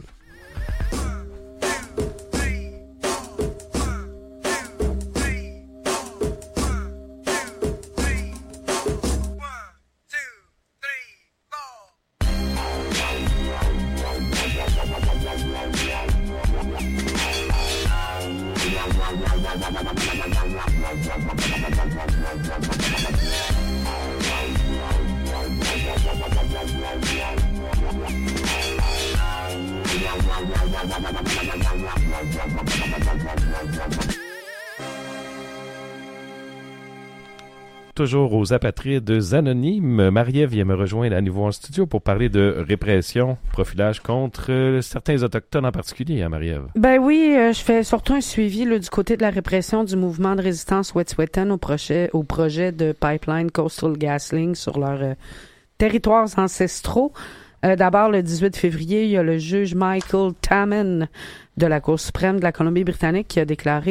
Toujours aux apatrides anonymes, Marie-Ève vient me rejoindre à nouveau en studio pour parler de répression, profilage contre euh, certains autochtones en particulier, hein, Marie-Ève? Ben oui, euh, je fais surtout un suivi là, du côté de la répression du mouvement de résistance Wet'suwet'en au projet, au projet de Pipeline Coastal GasLink sur leurs euh, territoires ancestraux. Euh, d'abord, le dix-huit février, il y a le juge Michael Taman de la Cour suprême de la Colombie-Britannique qui a déclaré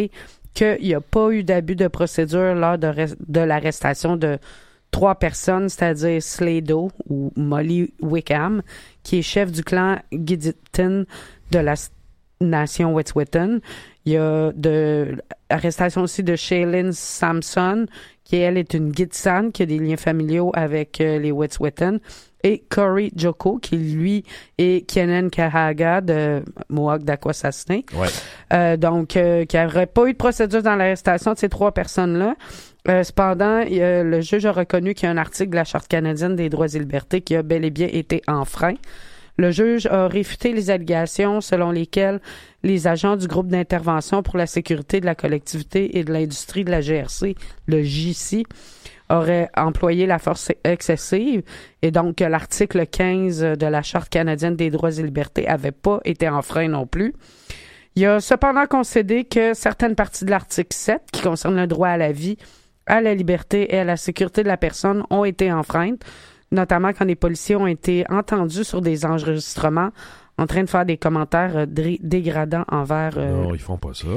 qu'il n'y a pas eu d'abus de procédure lors de, res- de l'arrestation de trois personnes, c'est-à-dire Slado ou Molly Wickham, qui est chef du clan Gittin de la nation Wet'suwet'en. Il y a de l'arrestation aussi de Shailene Sampson, qui elle est une Gitsan, qui a des liens familiaux avec euh, les Wet'suwet'en. Et Corey Joko, qui lui est Kenan Kahaga de Mohawk d'Akwesasne. Ouais. Euh, donc, euh, qui n'aurait pas eu de procédure dans l'arrestation de ces trois personnes-là. Euh, cependant, euh, le juge a reconnu qu'il y a un article de la Charte canadienne des droits et libertés qui a bel et bien été enfreint. Le juge a réfuté les allégations selon lesquelles les agents du groupe d'intervention pour la sécurité de la collectivité et de l'industrie de la G R C, le J C, auraient employé la force excessive et donc que l'article quinze de la Charte canadienne des droits et libertés avait pas été enfreint non plus. Il a cependant concédé que certaines parties de l'article sept, qui concernent le droit à la vie, à la liberté et à la sécurité de la personne, ont été enfreintes, notamment quand les policiers ont été entendus sur des enregistrements en train de faire des commentaires euh, dé- dégradants envers... Euh, non, ils font pas ça.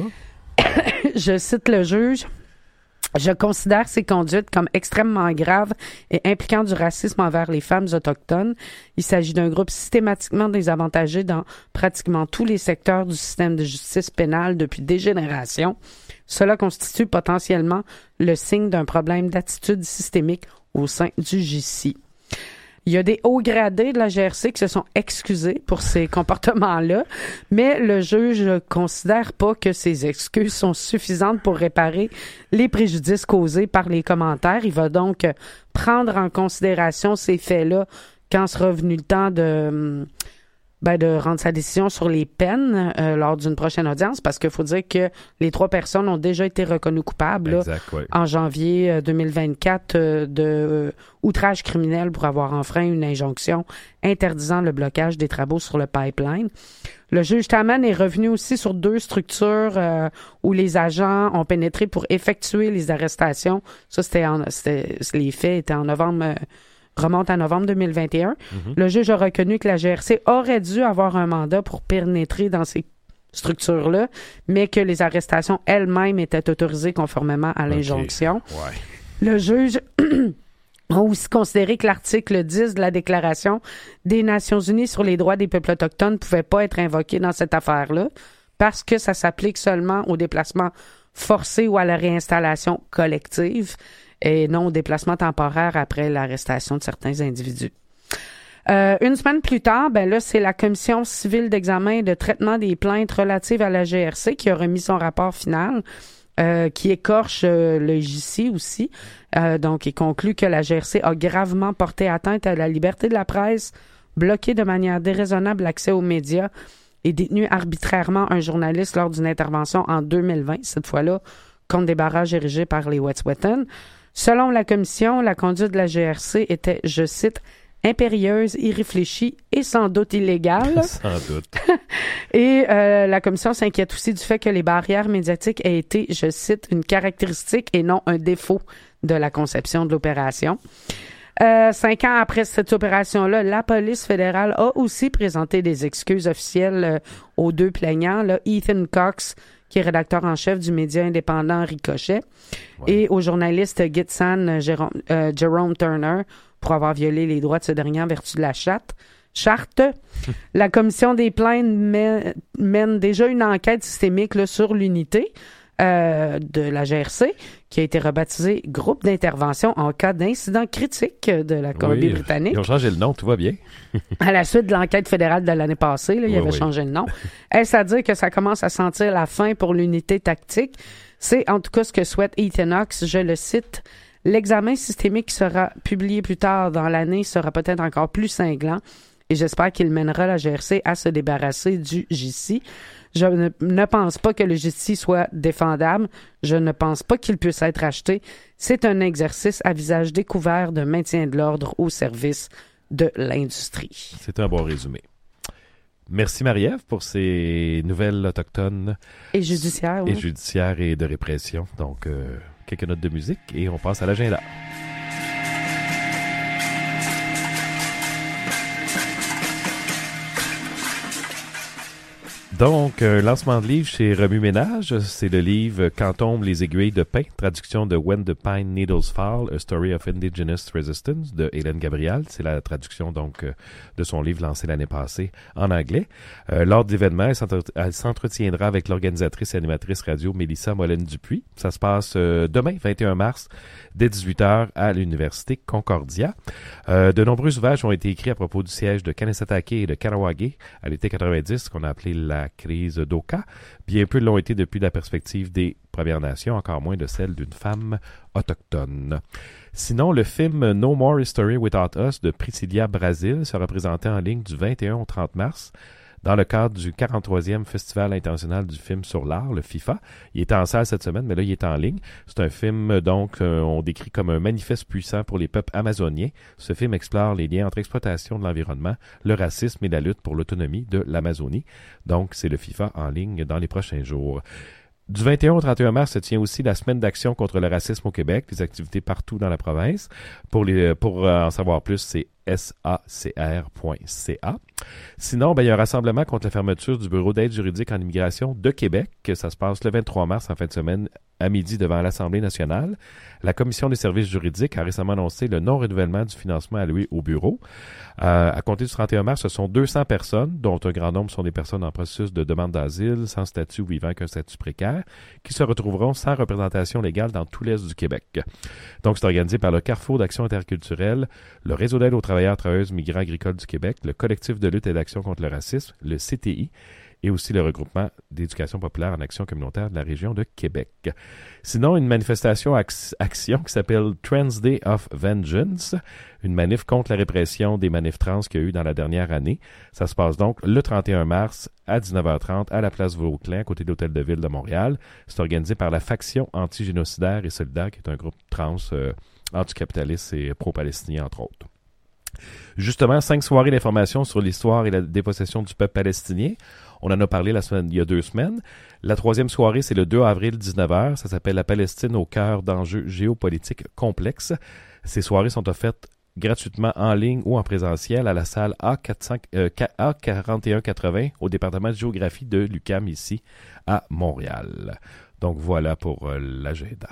je cite le juge. Je considère ces conduites comme extrêmement graves et impliquant du racisme envers les femmes autochtones. Il s'agit d'un groupe systématiquement désavantagé dans pratiquement tous les secteurs du système de justice pénale depuis des générations. Cela constitue potentiellement le signe d'un problème d'attitude systémique au sein du J C. Il y a des hauts gradés de la G R C qui se sont excusés pour ces comportements-là, mais le juge ne considère pas que ces excuses sont suffisantes pour réparer les préjudices causés par les commentaires. Il va donc prendre en considération ces faits-là quand sera venu le temps de, ben, de rendre sa décision sur les peines euh, lors d'une prochaine audience, parce qu'il faut dire que les trois personnes ont déjà été reconnues coupables là, Exact, ouais. en janvier deux mille vingt-quatre euh, de euh, outrage criminel pour avoir enfreint une injonction interdisant le blocage des travaux sur le pipeline. Le juge Taman est revenu aussi sur deux structures euh, où les agents ont pénétré pour effectuer les arrestations. Ça, c'était, en, c'était les faits étaient en novembre... Euh, remonte à novembre deux mille vingt et un. Mm-hmm. Le juge a reconnu que la G R C aurait dû avoir un mandat pour pénétrer dans ces structures-là, mais que les arrestations elles-mêmes étaient autorisées conformément à l'injonction. Okay. Ouais. Le juge a aussi considéré que l'article dix de la Déclaration des Nations unies sur les droits des peuples autochtones ne pouvait pas être invoqué dans cette affaire-là parce que ça s'applique seulement aux déplacements forcés ou à la réinstallation collective et non au déplacement temporaire après l'arrestation de certains individus. Euh, une semaine plus tard, ben là, c'est la Commission civile d'examen et de traitement des plaintes relatives à la G R C qui a remis son rapport final, euh, qui écorche euh, le J C aussi. Euh, donc, il conclut que la G R C a gravement porté atteinte à la liberté de la presse, bloqué de manière déraisonnable l'accès aux médias et détenu arbitrairement un journaliste lors d'une intervention en deux mille vingt, cette fois-là, contre des barrages érigés par les Wet'suwet'en. Selon la commission, la conduite de la G R C était, je cite, impérieuse, irréfléchie et sans doute illégale. Sans doute. Et euh, la commission s'inquiète aussi du fait que les barrières médiatiques aient été, je cite, une caractéristique et non un défaut de la conception de l'opération. Euh, cinq ans après cette opération-là, la police fédérale a aussi présenté des excuses officielles euh, aux deux plaignants, là, Ethan Cox, qui est rédacteur en chef du média indépendant Ricochet, ouais. et au journaliste Gitsan Jérôme, euh, Jerome Turner pour avoir violé les droits de ce dernier en vertu de la charte. Charte. La commission des plaintes mène, mène déjà une enquête systémique là, sur l'unité euh, de la G R C, qui a été rebaptisée Groupe d'intervention en cas d'incident critique de la Colombie-Britannique. Ils ont changé le nom, tout va bien. À la suite de l'enquête fédérale de l'année passée, là, il oui, avait oui. changé le nom. Est-ce à dire que ça commence à sentir la fin pour l'unité tactique? C'est en tout cas ce que souhaite Ethan Cox, je le cite. L'examen systémique qui sera publié plus tard dans l'année sera peut-être encore plus cinglant et j'espère qu'il mènera la G R C à se débarrasser du J C. Je ne, ne pense pas que le J C soit défendable. Je ne pense pas qu'il puisse être acheté. C'est un exercice à visage découvert de maintien de l'ordre au service de l'industrie. C'est un bon résumé. Merci Marie-Ève pour ces nouvelles autochtones. Et judiciaires. Et oui. judiciaires et de répression. Donc, euh, quelques notes de musique et on passe à l'agenda. Donc, un lancement de livre chez Remue Ménage, c'est le livre « Quand tombent les aiguilles de pain », traduction de « When the Pine Needles Fall, A Story of Indigenous Resistance » de Hélène Gabriel. C'est la traduction donc de son livre lancé l'année passée en anglais. Euh, lors de l'événement, elle, s'entre- elle s'entretiendra avec l'organisatrice et animatrice radio Mélissa Molène-Dupuis. Ça se passe euh, demain, vingt et un mars, dès dix-huit heures à l'Université Concordia. Euh, de nombreux ouvrages ont été écrits à propos du siège de Kanesatake et de Karawagé à l'été quatre-vingt-dix, qu'on a appelé la crise d'Oka. Bien peu l'ont été depuis la perspective des Premières Nations, encore moins de celle d'une femme autochtone. Sinon, le film No More History Without Us de Priscilla Brasil sera présenté en ligne du vingt et un au trente mars dans le cadre du quarante-troisième Festival international du film sur l'art, le FIFA. Il était en salle cette semaine, mais là, il est en ligne. C'est un film, donc, euh, on décrit comme un manifeste puissant pour les peuples amazoniens. Ce film explore les liens entre exploitation de l'environnement, le racisme et la lutte pour l'autonomie de l'Amazonie. Donc, c'est le FIFA en ligne dans les prochains jours. Du vingt et un au trente et un mars se tient aussi la semaine d'action contre le racisme au Québec, des activités partout dans la province. Pour les, pour en savoir plus, c'est S A C R point C A. Sinon, ben, il y a un rassemblement contre la fermeture du Bureau d'aide juridique en immigration de Québec. Ça se passe le vingt-trois mars en fin de semaine à midi devant l'Assemblée nationale. La Commission des services juridiques a récemment annoncé le non-renouvellement du financement alloué au bureau. Euh, à compter du trente et un mars, ce sont deux cents personnes, dont un grand nombre sont des personnes en processus de demande d'asile, sans statut ou vivant qu'un statut précaire, qui se retrouveront sans représentation légale dans tout l'Est du Québec. Donc, c'est organisé par le Carrefour d'action interculturelle, le Réseau d'aide aux travailleurs, travailleuses, migrants agricoles du Québec, le Collectif de lutte et d'action contre le racisme, le C T I, et aussi le regroupement d'éducation populaire en action communautaire de la région de Québec. Sinon, une manifestation ac- action qui s'appelle Trans Day of Vengeance, une manif contre la répression des manifs trans qu'il y a eu dans la dernière année. Ça se passe donc le trente et un mars à dix-neuf heures trente à la place Vauclin, à côté de l'Hôtel de Ville de Montréal. C'est organisé par la faction anti-génocidaire et solidaire, qui est un groupe trans euh, anticapitaliste et pro-palestinien, entre autres. Justement, cinq soirées d'information sur l'histoire et la dépossession du peuple palestinien. On en a parlé la semaine, il y a deux semaines. La troisième soirée, c'est le deux avril, dix-neuf heures. Ça s'appelle « La Palestine au cœur d'enjeux géopolitiques complexes ». Ces soirées sont offertes gratuitement en ligne ou en présentiel à la salle A quarante et un quatre-vingts au département de géographie de l'U Q A M ici à Montréal. Donc voilà pour euh, l'agenda.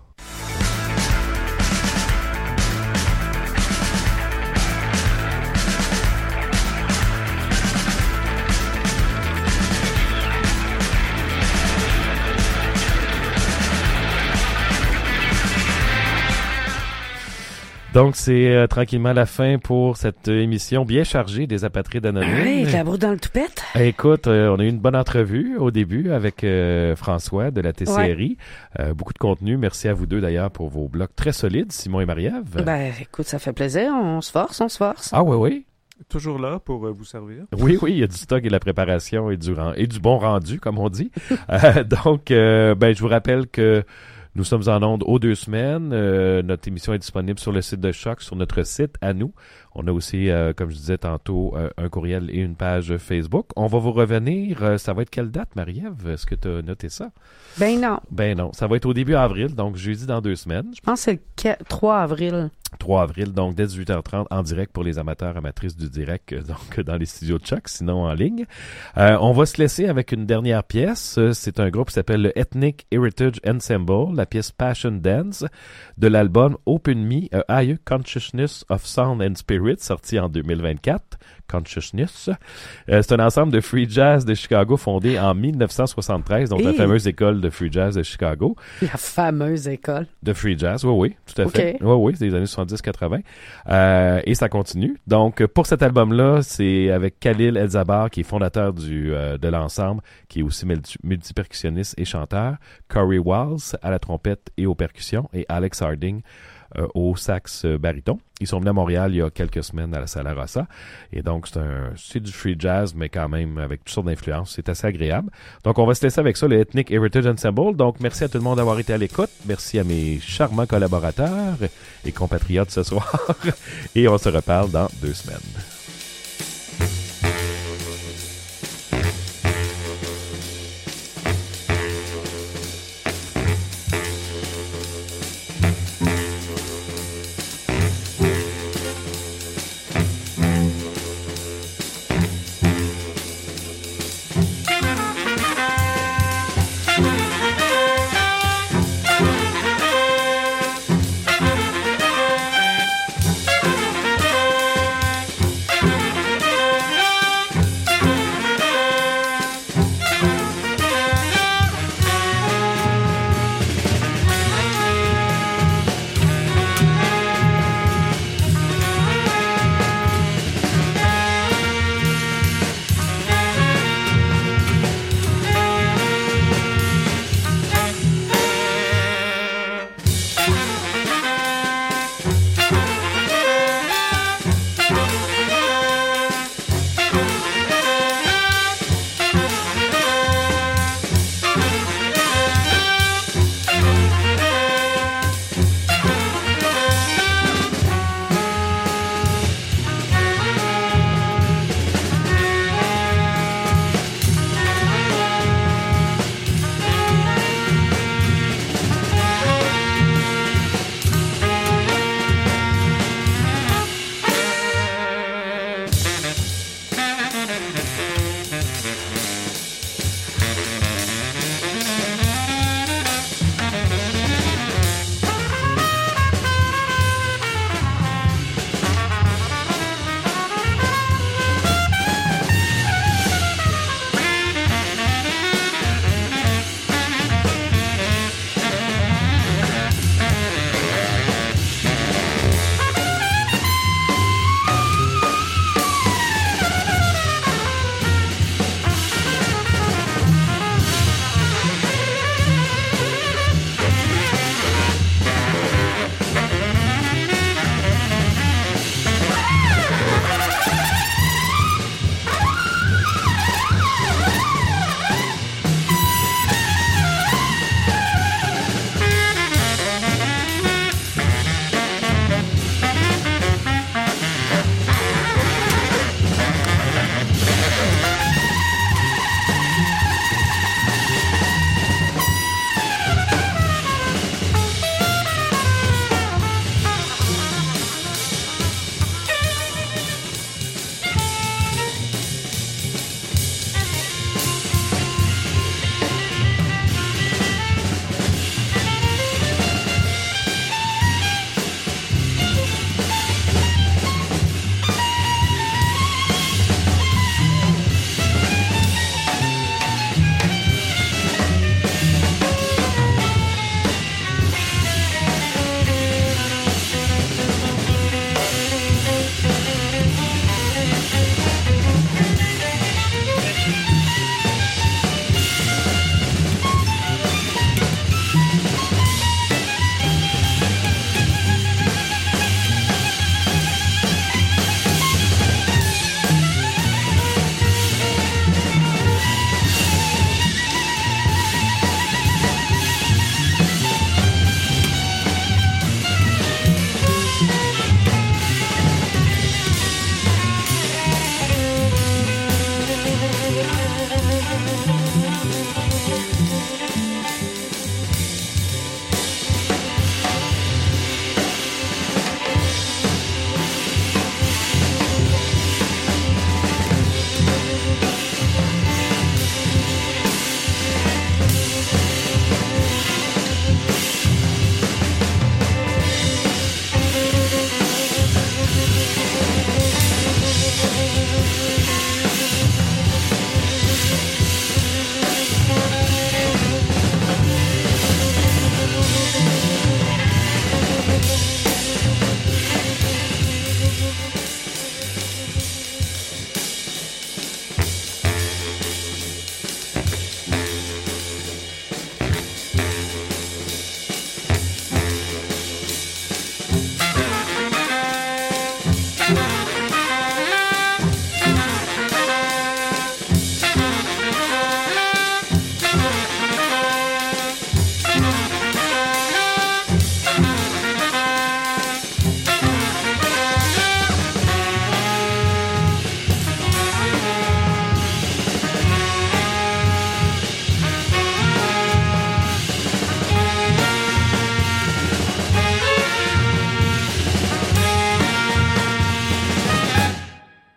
Donc, c'est euh, tranquillement la fin pour cette euh, émission bien chargée des apatrides anonymes. Oui, la bourre dans le toupette. Écoute, euh, on a eu une bonne entrevue au début avec euh, François de la T C R I. Ouais. Euh, beaucoup de contenu. Merci à vous deux d'ailleurs pour vos blogs très solides, Simon et Marie-Ève. Ben, écoute, ça fait plaisir. On se force, on se force. Ah oui, oui. Toujours là pour euh, vous servir. Oui, oui, il y a du stock et de la préparation et du, ren- et du bon rendu, comme on dit. euh, donc, euh, ben, je vous rappelle que nous sommes en ondes aux deux semaines. Euh, notre émission est disponible sur le site de Choc, sur notre site à nous. On a aussi, euh, comme je disais tantôt, euh, un courriel et une page Facebook. On va vous revenir. Euh, ça va être quelle date, Marie-Ève? Est-ce que tu as noté ça? Ben non. Ben non. Ça va être au début avril, donc jeudi dans deux semaines. Je pense que c'est le trois avril. trois avril, donc dès dix-huit heures trente en direct pour les amateurs, amatrices du direct, donc dans les studios de Choc, sinon en ligne. Euh, on va se laisser avec une dernière pièce. C'est un groupe qui s'appelle le Ethnic Heritage Ensemble, la pièce Passion Dance de l'album Open Me, A Higher Consciousness of Sound and Spirit, sorti en deux mille vingt-quatre. Consciousness. Euh, c'est un ensemble de free jazz de Chicago fondé en dix-neuf cent soixante-treize, donc Et... la fameuse école de free jazz de Chicago. La fameuse école. De free jazz, oui, oui, tout à okay. fait. Oui, oui, c'est des années soixante-dix quatre-vingts. Euh, et ça continue. Donc, pour cet album-là, c'est avec Khalil El-Zabar, qui est fondateur du, euh, de l'ensemble, qui est aussi multi- multi-percussionniste et chanteur, Corey Walls à la trompette et aux percussions, et Alex Harding Euh, au sax euh, baryton. Ils sont venus à Montréal il y a quelques semaines à la Sala Rossa. Et donc, c'est un, c'est du free jazz, mais quand même avec toutes sortes d'influences. C'est assez agréable. Donc, on va se laisser avec ça, le Ethnic Heritage Ensemble. Donc, merci à tout le monde d'avoir été à l'écoute. Merci à mes charmants collaborateurs et compatriotes ce soir. Et on se reparle dans deux semaines.